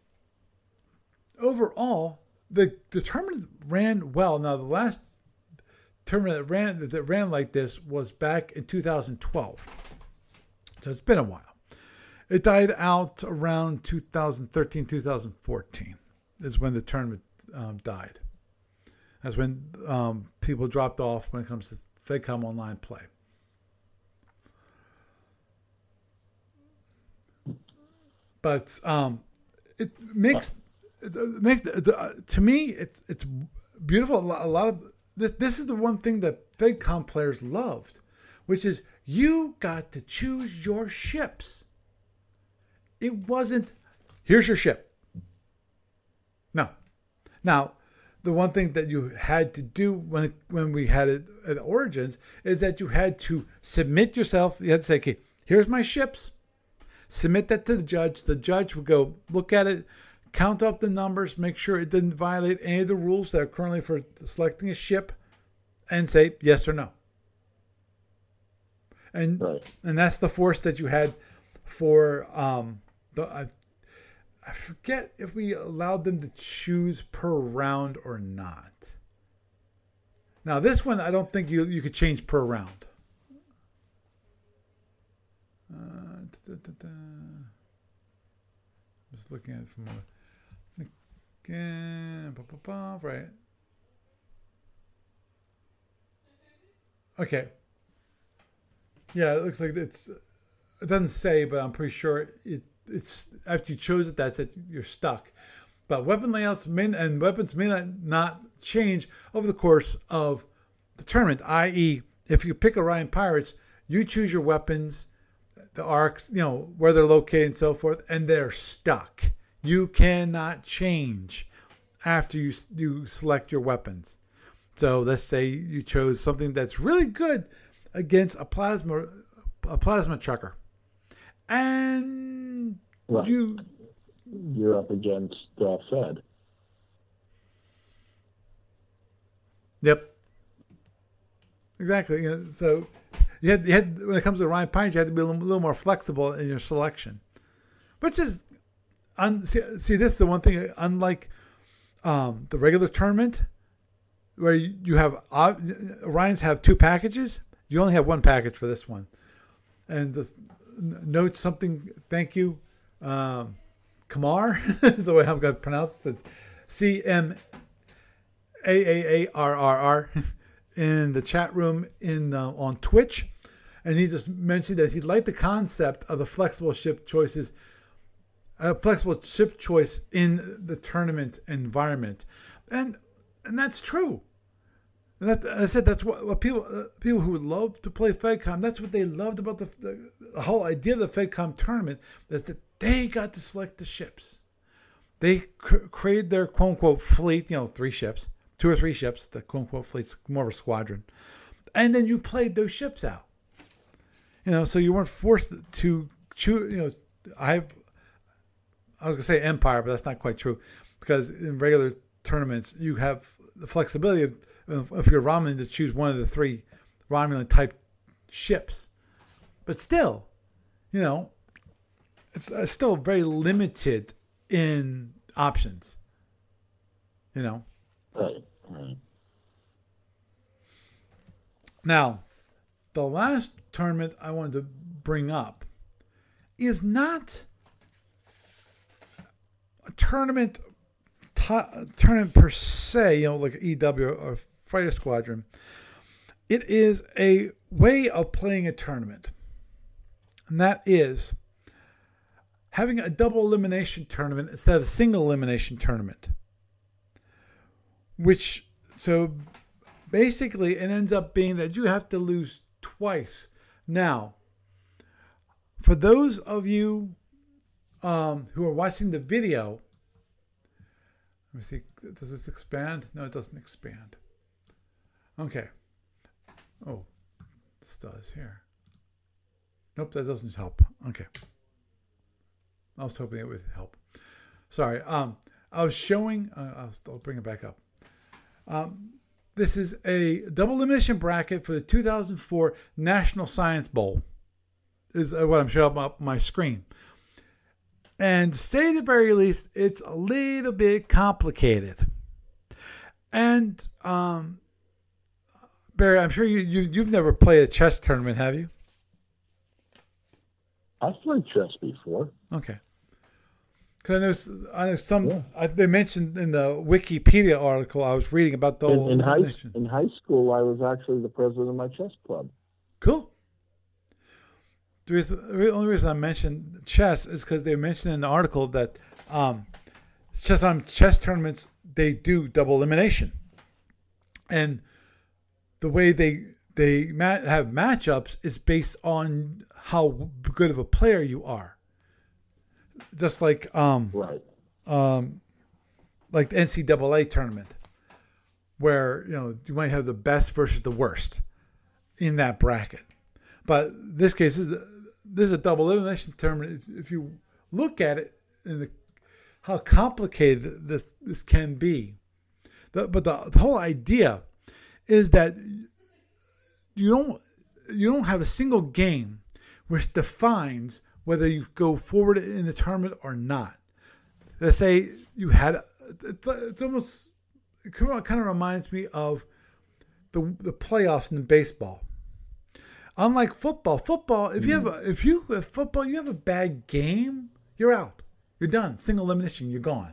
overall, the, the tournament ran well. Now, the last tournament that ran, that ran like this was back in two thousand twelve. So it's been a while. It died out around two thousand thirteen, two thousand fourteen is when the tournament um, died. That's when um, people dropped off when it comes to FedCom Online play. But um, it makes it makes to me it's it's beautiful. A lot of this, this is the one thing that FedCom players loved, which is you got to choose your ships. It wasn't, here's your ship. No. Now, the one thing that you had to do when it, when we had it at Origins is that you had to submit yourself. You had to say, okay, here's my ships. Submit that to the judge. The judge would go look at it, count up the numbers, make sure it didn't violate any of the rules that are currently for selecting a ship, and say yes or no. And right. and that's the force that you had for um, the. I, I forget if we allowed them to choose per round or not. Now this one, I don't think you you could change per round. Uh, da, da, da. Just looking at it from a, again, bah, bah, bah, right. Okay. Yeah, it looks like it's. It doesn't say, but I'm pretty sure it. It's after you chose it, that's it. You're stuck. But weapon layouts may and weapons may not, not change over the course of the tournament. that is, if you pick Orion Pirates, you choose your weapons, the arcs, you know where they're located and so forth, and they're stuck. You cannot change after you you select your weapons. So let's say you chose something that's really good against a plasma a plasma chucker. And right. you, you're up against uh, Fed. Yep. Exactly. You know, so you had, you had when it comes to Orion Pirates, you had to be a little, a little more flexible in your selection, which is, un, see, see, this is the one thing. Unlike um, the regular tournament, where you, you have uh, Orions have two packages, you only have one package for this one, and the. Note something, thank you, um, Kamar is the way I'm going to pronounce it. It's C M A A A R R R in the chat room in uh, on Twitch. And he just mentioned that he liked the concept of the flexible ship choices, uh, flexible ship choice in the tournament environment. And and that's true. And that, I said that's what, what people uh, people who love to play FedCom, that's what they loved about the, the, the whole idea of the FedCom tournament, is that they got to select the ships. They cr- created their quote-unquote fleet, you know, three ships, two or three ships, the quote-unquote fleet's more of a squadron. And then you played those ships out. You know, so you weren't forced to choose, you know, I've, I was going to say Empire, but that's not quite true. Because in regular tournaments, you have the flexibility of if you're Romulan to choose one of the three Romulan type ships. But still, you know, it's, it's still very limited in options. You know? Right, right. Now, the last tournament I wanted to bring up is not a tournament, t- tournament per se, you know, like E W or Fighter Squadron. It is a way of playing a tournament. And that is having a double elimination tournament instead of a single elimination tournament. Which, so basically it ends up being that you have to lose twice. Now, for those of you um, who are watching the video, let me see, does this expand? No, it doesn't expand. Okay. Oh, this does here. Nope, that doesn't help. Okay. I was hoping it would help. Sorry. Um, I was showing, uh, I'll, I'll bring it back up. Um, this is a double elimination bracket for the two thousand four National Science Bowl, is what I'm showing up on my screen. And to say the very least, it's a little bit complicated. And, um, Barry, I'm sure you, you, you've never played a chess tournament, have you? I've played chess before. Okay. Because I know, I know some, yeah. I, they mentioned in the Wikipedia article I was reading about the in, whole in high nation. In high school, I was actually the president of my chess club. Cool. The, reason, the only reason I mentioned chess is because they mentioned in the article that um, chess on chess tournaments, they do double elimination. And the way they they ma- have matchups is based on how good of a player you are. Just like um, right, um, like the N C double A tournament, where you know you might have the best versus the worst in that bracket. But this case is this is a double elimination tournament. If, if you look at it in the how complicated this this can be, the, but the, the whole idea is that you don't you don't have a single game which defines whether you go forward in the tournament or not. Let's say you had it's almost it kind of reminds me of the the playoffs in baseball. Unlike football, football if you have a, if you have football you have a bad game, you're out. You're done. Single elimination, you're gone.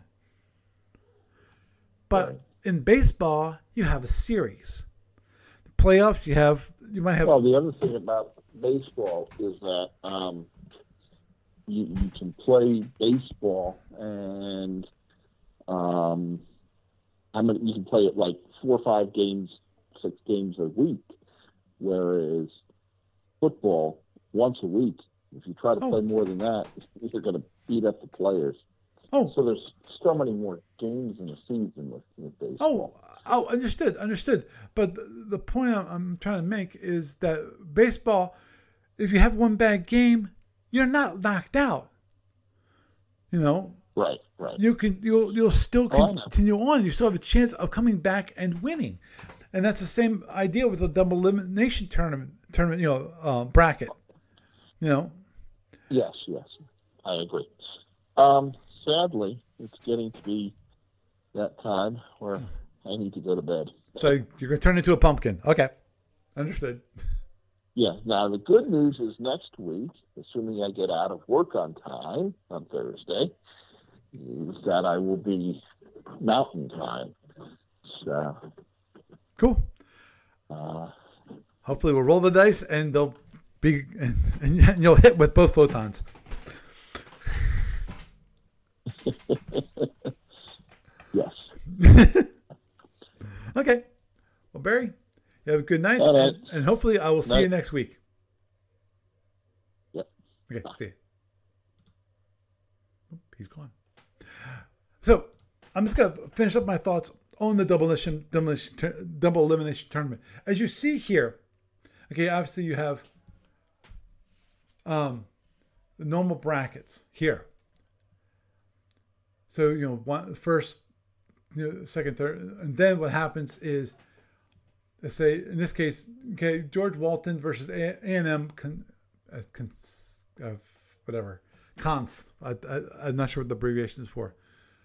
But right. in baseball, you have a series. The playoffs, you have you might have. Well, the other thing about baseball is that um, you, you can play baseball, and um, I mean you can play it like four or five games, six games a week, whereas football once a week. If you try to oh. play more than that, you're going to beat up the players. Oh, so there's so many more games in the season with, with baseball. Oh, oh, understood, understood. But the, the point I'm, I'm trying to make is that baseball, if you have one bad game, you're not knocked out. You know, right, right. You can you'll you'll still continue oh, on. You still have a chance of coming back and winning, and that's the same idea with the double elimination tournament tournament. You know, uh, bracket. You know. Yes, yes, I agree. Um, sadly, it's getting to be that time where I need to go to bed. So you're going to turn into a pumpkin. Okay. Understood. Yeah. Now, the good news is next week, assuming I get out of work on time on Thursday, is that I will be mountain time. So. Cool. Uh, Hopefully we'll roll the dice and they'll be, and, and you'll hit with both photons. Yes. Okay. Well, Barry, you have a good night, right. and, and hopefully I will see night. you next week. Yep. Okay, Bye. See you. Oh, he's gone. So I'm just going to finish up my thoughts on the double elimination, elimination, double elimination tournament. As you see here, okay, obviously you have um, the normal brackets here. So, you know, one, first, you know, second, third, and then what happens is, let's say, in this case, okay, George Walton versus A and M, con, uh, con, uh, whatever, Const. I, I, I'm not sure what the abbreviation is for.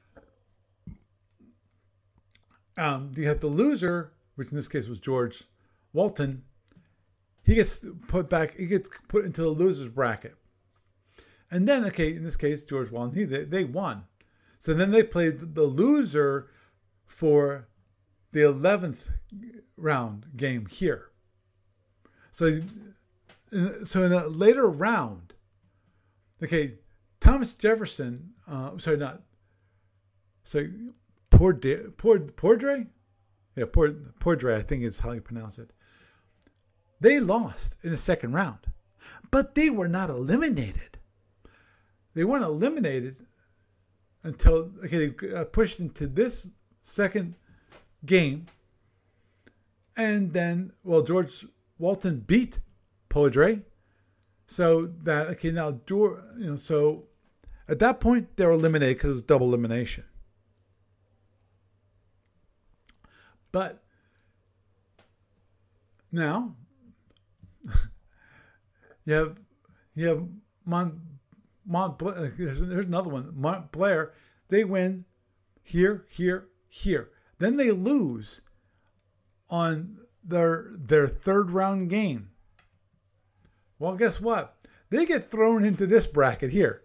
Um, you have the loser, which in this case was George Walton. He gets put back, he gets put into the loser's bracket. And then, okay, in this case, George Walton, he, they, they won. So then they played the loser for the eleventh round game here. So, so in a later round, okay, Thomas Jefferson, uh, sorry, not, sorry, Pordre, Pordre? Yeah, Pordre, I think is how you pronounce it. They lost in the second round, but they were not eliminated. They weren't eliminated until okay, they got pushed into this second game, and then well, George Walton beat Pordre, so that okay now you know so at that point they were eliminated because it was double elimination. But now you have you have Mont Mont there's, there's another one Montblair. They win here, here, here. Then they lose on their their third round game. Well, guess what? They get thrown into this bracket here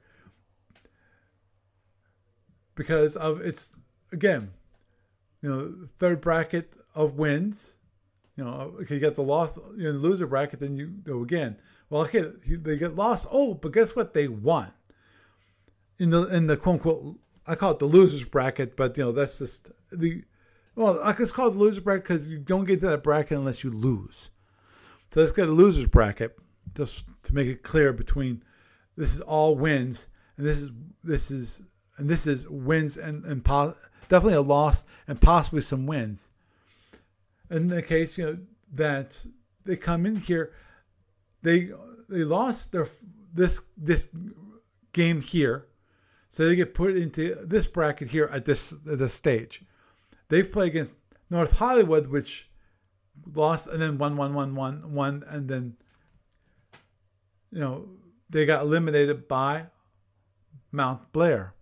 because of it's again. You know, third bracket of wins. You know, if you get the loss, you know, the loser bracket, then you go again. Well, okay, they get lost. Oh, but guess what? They won in the in the quote unquote. I call it the losers bracket, but you know that's just the well, let's call it the loser bracket because you don't get to that bracket unless you lose. So let's get a loser's bracket just to make it clear between this is all wins and this is this is and this is wins and and po- definitely a loss and possibly some wins. In the case, you know, that they come in here, they they lost their this this game here, so they get put into this bracket here at this at this stage. They've played against North Hollywood, which lost and then won, won, won, won, won, and then you know they got eliminated by Mount Blair.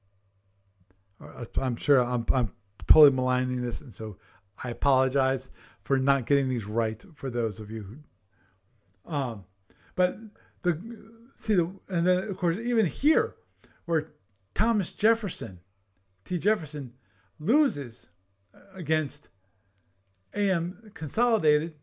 I'm sure I'm I'm totally maligning this, and so I apologize for not getting these right for those of you who. Um, but the see the and then of course even here where Thomas Jefferson, T. Jefferson loses against A M Consolidated,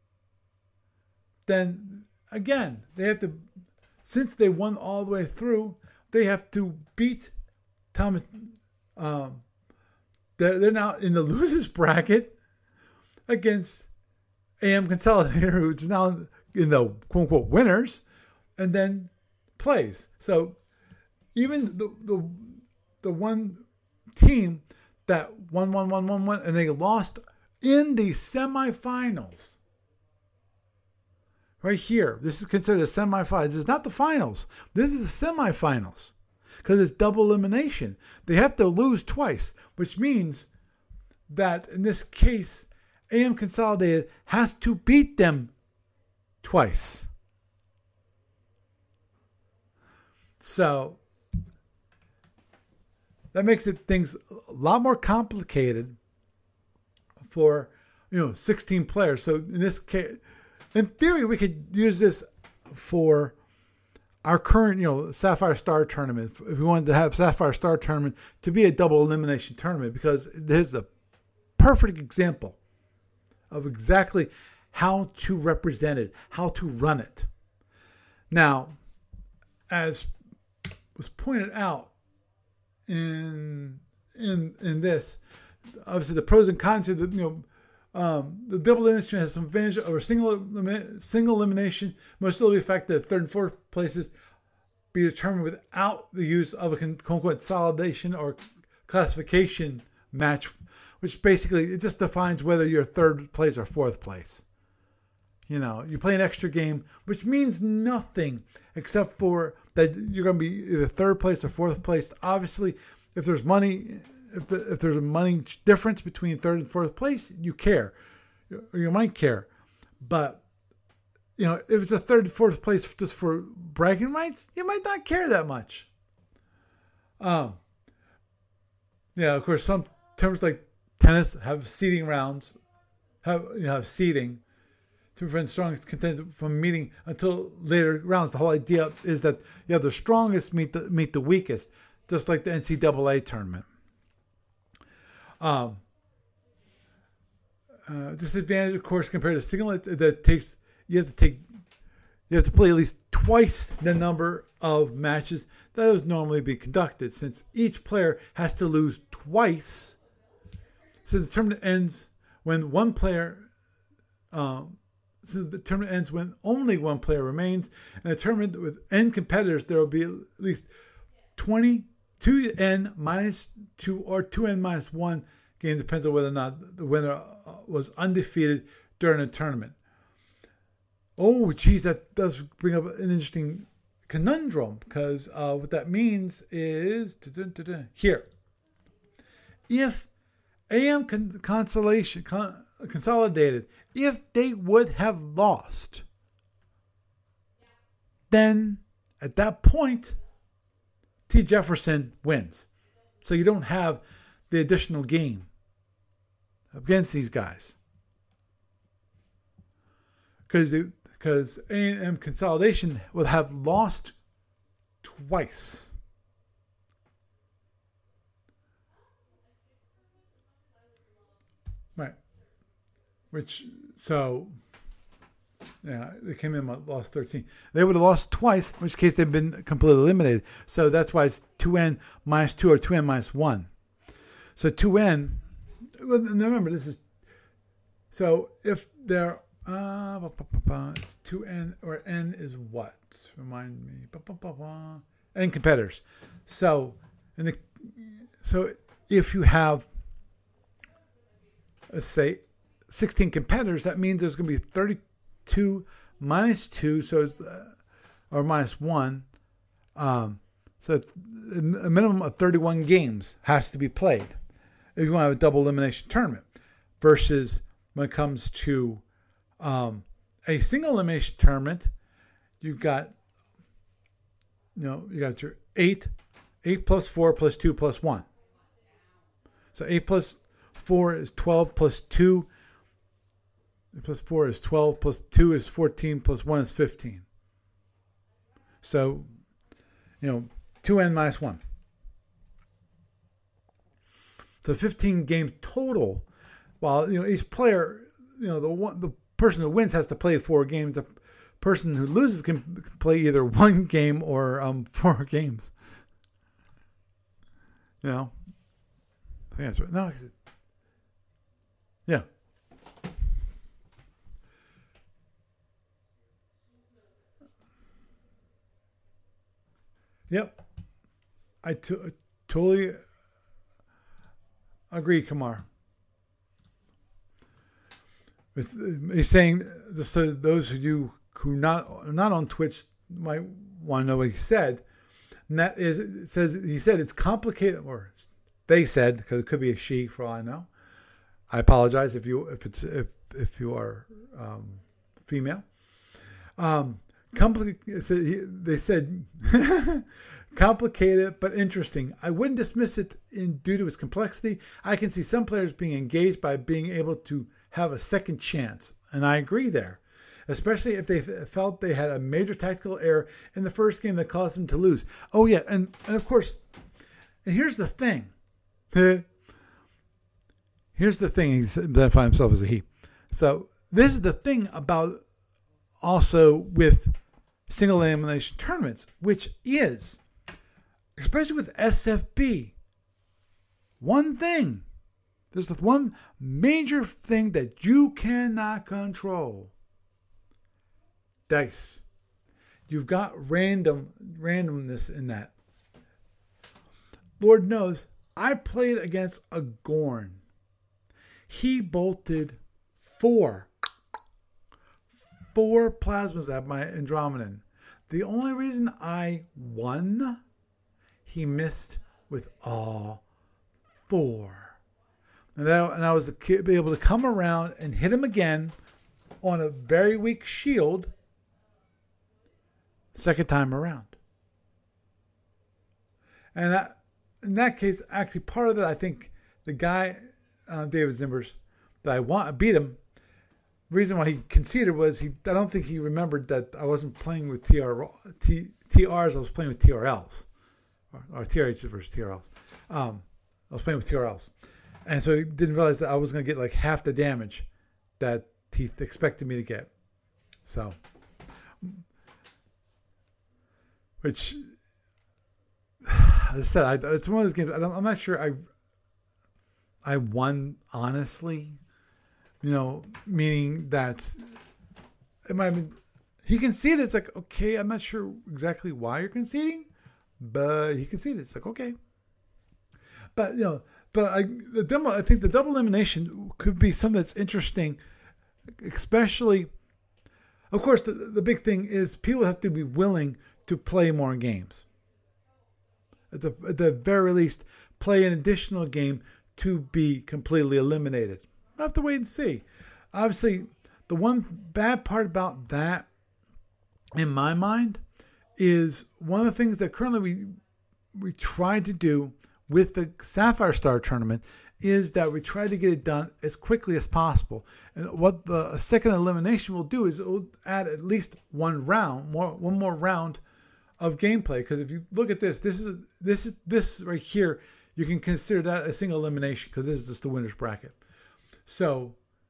then again they have to, since they won all the way through, they have to beat Thomas. Um, they're, they're now in the losers bracket against A M Consolidated, which is now in the quote unquote winners, and then plays. So even the the the one team that won, won, won, won, won, and they lost in the semifinals. Right here, this is considered a semifinals. This is not the finals. This is the semifinals because it's double elimination. They have to lose twice, which means that in this case, A M Consolidated has to beat them twice. So that makes it things a lot more complicated for, you know, sixteen players. So in this case, in theory, we could use this for our current, you know, Sapphire Star tournament. If we wanted to have Sapphire Star tournament to be a double elimination tournament, because it is a perfect example of exactly how to represent it, how to run it. Now, as was pointed out in in in this, obviously the pros and cons of the, you know, um, the double elimination has some advantage over single single elimination. Most of the fact that third and fourth places be determined without the use of a consolidation or classification match, which basically it just defines whether you're third place or fourth place. You know, you play an extra game, which means nothing except for that you're going to be either third place or fourth place. Obviously, if there's money, if the, if there's a money difference between third and fourth place, you care. You, you might care. But, you know, if it's a third and fourth place just for bragging rights, you might not care that much. Um, yeah, of course, some terms like tennis have seeding rounds, have you know, have seeding to prevent strong contenders from meeting until later rounds. The whole idea is that you have the strongest meet the meet the weakest, just like the N C double A tournament. Um, uh, disadvantage, of course, compared to single, that takes you have to take you have to play at least twice the number of matches that would normally be conducted, since each player has to lose twice. So the tournament ends when one player. Um, So the tournament ends when only one player remains. And the tournament with N competitors, there will be at least twenty, two N minus two or two N minus one games, depends on whether or not the winner was undefeated during the tournament. Oh, geez, that does bring up an interesting conundrum, because uh, what that means is here. If A M con- consolation, con- Consolidated, if they would have lost, then at that point, T. Jefferson wins. So you don't have the additional game against these guys. Because because A and M Consolidation would have lost twice. Right. Which, so, yeah, they came in and lost thirteen. They would have lost twice, in which case they've been completely eliminated. So that's why it's two N minus two or two N minus one. So two N, well, remember, this is, so if there, uh, ba, ba, ba, ba, it's two N, or N is what? Remind me. Ba, ba, ba, ba. N competitors. So, in the, so if you have, let's say, sixteen competitors, that means there's going to be thirty-two minus two, so it's, uh, or minus one. Um, so a minimum of thirty-one games has to be played if you want to have a double elimination tournament. Versus when it comes to um, a single elimination tournament, you've got, you know, you got your eight, eight plus four plus two plus one. So eight plus four is twelve plus two. Plus four is twelve, plus two is fourteen, plus one is fifteen. So, you know, two N minus one. So fifteen games total. While, you know, each player, you know, the one, the person who wins has to play four games. The person who loses can play either one game or um, four games. You know? I think that's right. No, yeah. Yep. I t- totally agree, Kamar. With he's saying this, so those of you who not are not on Twitch might want to know what he said. And that is, it says he said it's complicated, or they said, because it could be a she for all I know. I apologize if you if it's if if you are um, female. Um, Compli- they said complicated but interesting. I wouldn't dismiss it in due to its complexity. I can see some players being engaged by being able to have a second chance, and I agree there, especially if they felt they had a major tactical error in the first game that caused them to lose. Oh yeah, and, and of course, and here's the thing. Here's the thing. He identified himself as a he. So this is the thing about also with single elimination tournaments, which is, especially with S F B, one thing. There's the one major thing that you cannot control. Dice. You've got random randomness in that. Lord knows, I played against a Gorn. He bolted four. Four plasmas at my Andromedan. The only reason I won, he missed with all four. And I, and I was to be able to come around and hit him again on a very weak shield second time around. And that, in that case, actually part of it, I think the guy, uh, David Zimbers, that I want, beat him. The reason why he conceded was he. I don't think he remembered that I wasn't playing with T R, T, T Rs. I was playing with T R Ls, or, or T R Hs versus T R Ls. Um, I was playing with T R Ls, and so he didn't realize that I was going to get like half the damage that he expected me to get. So, which, as I said, I, it's one of those games. I don't, I'm not sure I. I won honestly. You know, meaning that it might have been, he conceded. It's like, okay, I'm not sure exactly why you're conceding, but he conceded. It's like, okay. But, you know, but I, the double, I think the double elimination could be something that's interesting, especially, of course, the, the big thing is people have to be willing to play more games. At the, at the very least, play an additional game to be completely eliminated. We'll have to wait and see. Obviously, the one bad part about that, in my mind, is one of the things that currently we we try to do with the Sapphire Star tournament is that we try to get it done as quickly as possible. And what the a second elimination will do is it will add at least one round, more one more round of gameplay. Because if you look at this, this is this is this right here, you can consider that a single elimination because this is just the winner's bracket. So,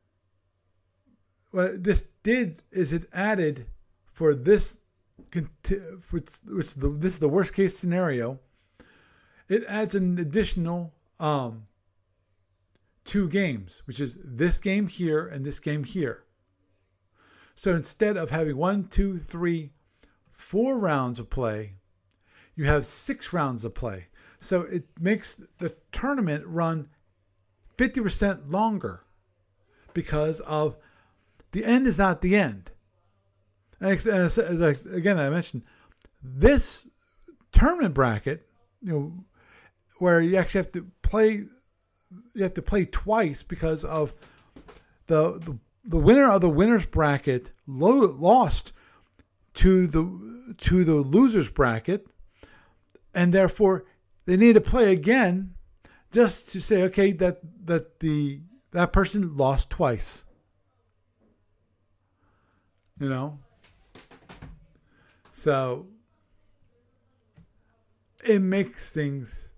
what this did is it added for this, which, which the, this is the worst case scenario, it adds an additional um, two games, which is this game here and this game here. So instead of having one, two, three, four rounds of play, you have six rounds of play. So it makes the tournament run fifty percent longer because of the end is not the end. And as, as I, again, I mentioned, this tournament bracket, you know, where you actually have to play, you have to play twice because of the the, the winner of the winner's bracket lo- lost to the to the loser's bracket, and therefore they need to play again just to say, okay, that that the that person lost twice. You know? So it makes things,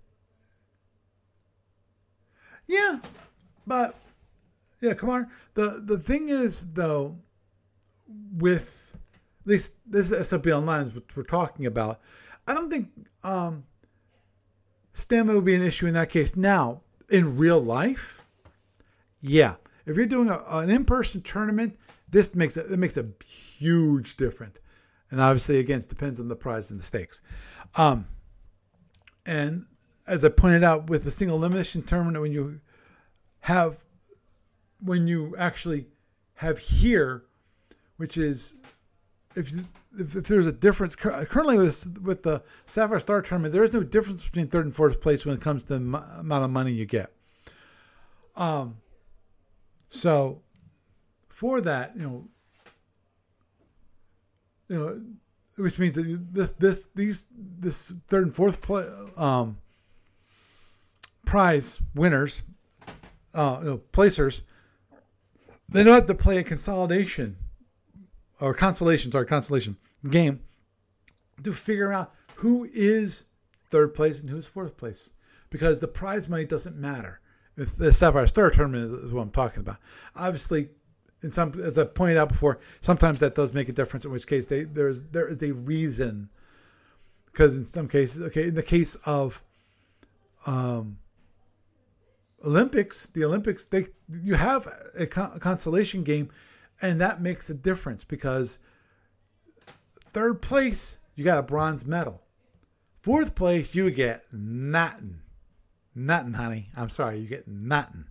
yeah, but yeah, come on. The the thing is though, with at least this is S F B Online is what we're talking about. I don't think um, stamina would be an issue in that case. Now, in real life, yeah, if you're doing a, an in-person tournament, this makes a, it makes a huge difference. And obviously, again, it depends on the prize and the stakes. Um, and as I pointed out, with the single elimination tournament, when you have, when you actually have here, which is, if if, if there's a difference, currently with with the Sapphire Star tournament, there is no difference between third and fourth place when it comes to the m- amount of money you get. Um. So, for that, you know. You know, which means that this, this, these, this third and fourth play, um, prize winners, uh, you know, placers, they don't have to play a consolidation or consolation, sorry, consolation game to figure out who is third place and who's fourth place, because the prize money doesn't matter. If the Sapphire Star tournament is what I'm talking about. Obviously, in some, as I pointed out before, sometimes that does make a difference. In which case, they, there's there is a reason, because in some cases, okay, in the case of um, Olympics, the Olympics, they you have a, con- a consolation game, and that makes a difference because third place you got a bronze medal, fourth place you get nothing, nothing, honey. I'm sorry, you get nothing.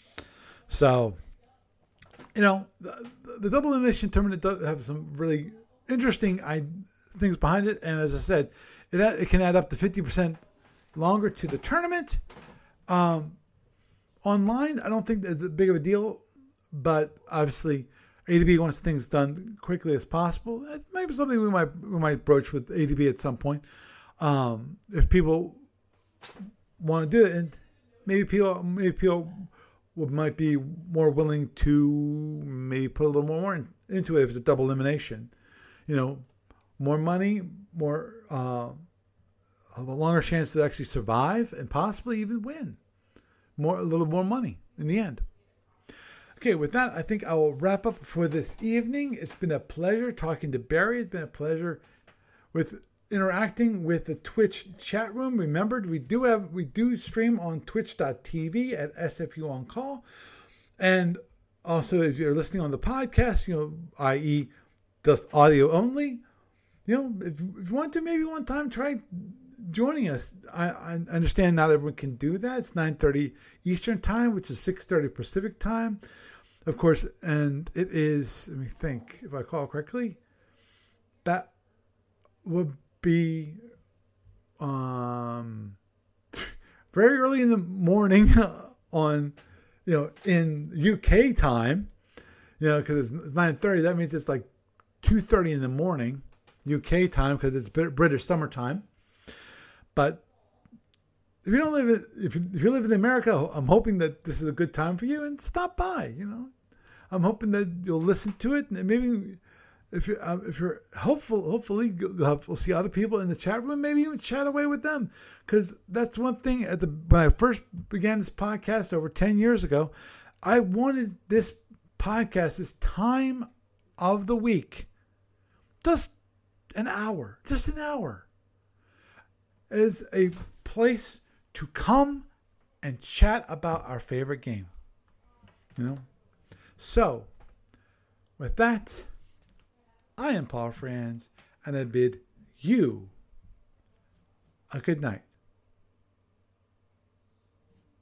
So. You know, the, the double elimination tournament does have some really interesting I, things behind it. And as I said, it, it can add up to fifty percent longer to the tournament. Um, online, I don't think that's a big of a deal. But obviously, A D B wants things done quickly as possible. It might be something we might we might broach with A D B at some point. Um, if people want to do it, and maybe people, maybe people... might be more willing to maybe put a little more in, into it if it's a double elimination. You know, more money, more uh, a longer chance to actually survive and possibly even win. More, a little more money in the end. Okay, with that, I think I will wrap up for this evening. It's been a pleasure talking to Barry. It's been a pleasure with interacting with the Twitch chat room. Remember, we do have we do stream on twitch dot t v at S F U On Call, and also if you're listening on the podcast, you know, that is, just audio only, you know, if, if you want to, maybe one time try joining us. I, I understand not everyone can do that. It's nine thirty Eastern time, which is six thirty Pacific time, of course, and it is. Let me think if I recall correctly. That would be um, very early in the morning on, you know, in U K time, you know, because it's nine thirty. That means it's like two thirty in the morning U K time because it's British summertime. But if you don't live in, if you, if you live in America, I'm hoping that this is a good time for you and stop by. You know, I'm hoping that you'll listen to it and maybe. If you're, um, if you're hopeful, hopefully you'll have, we'll see other people in the chat room, maybe even chat away with them. Because that's one thing, at the when I first began this podcast over ten years ago, I wanted this podcast, this time of the week, just an hour, just an hour, as a place to come and chat about our favorite game. You know? So, with that, I am Paul Franz, and I bid you a good night.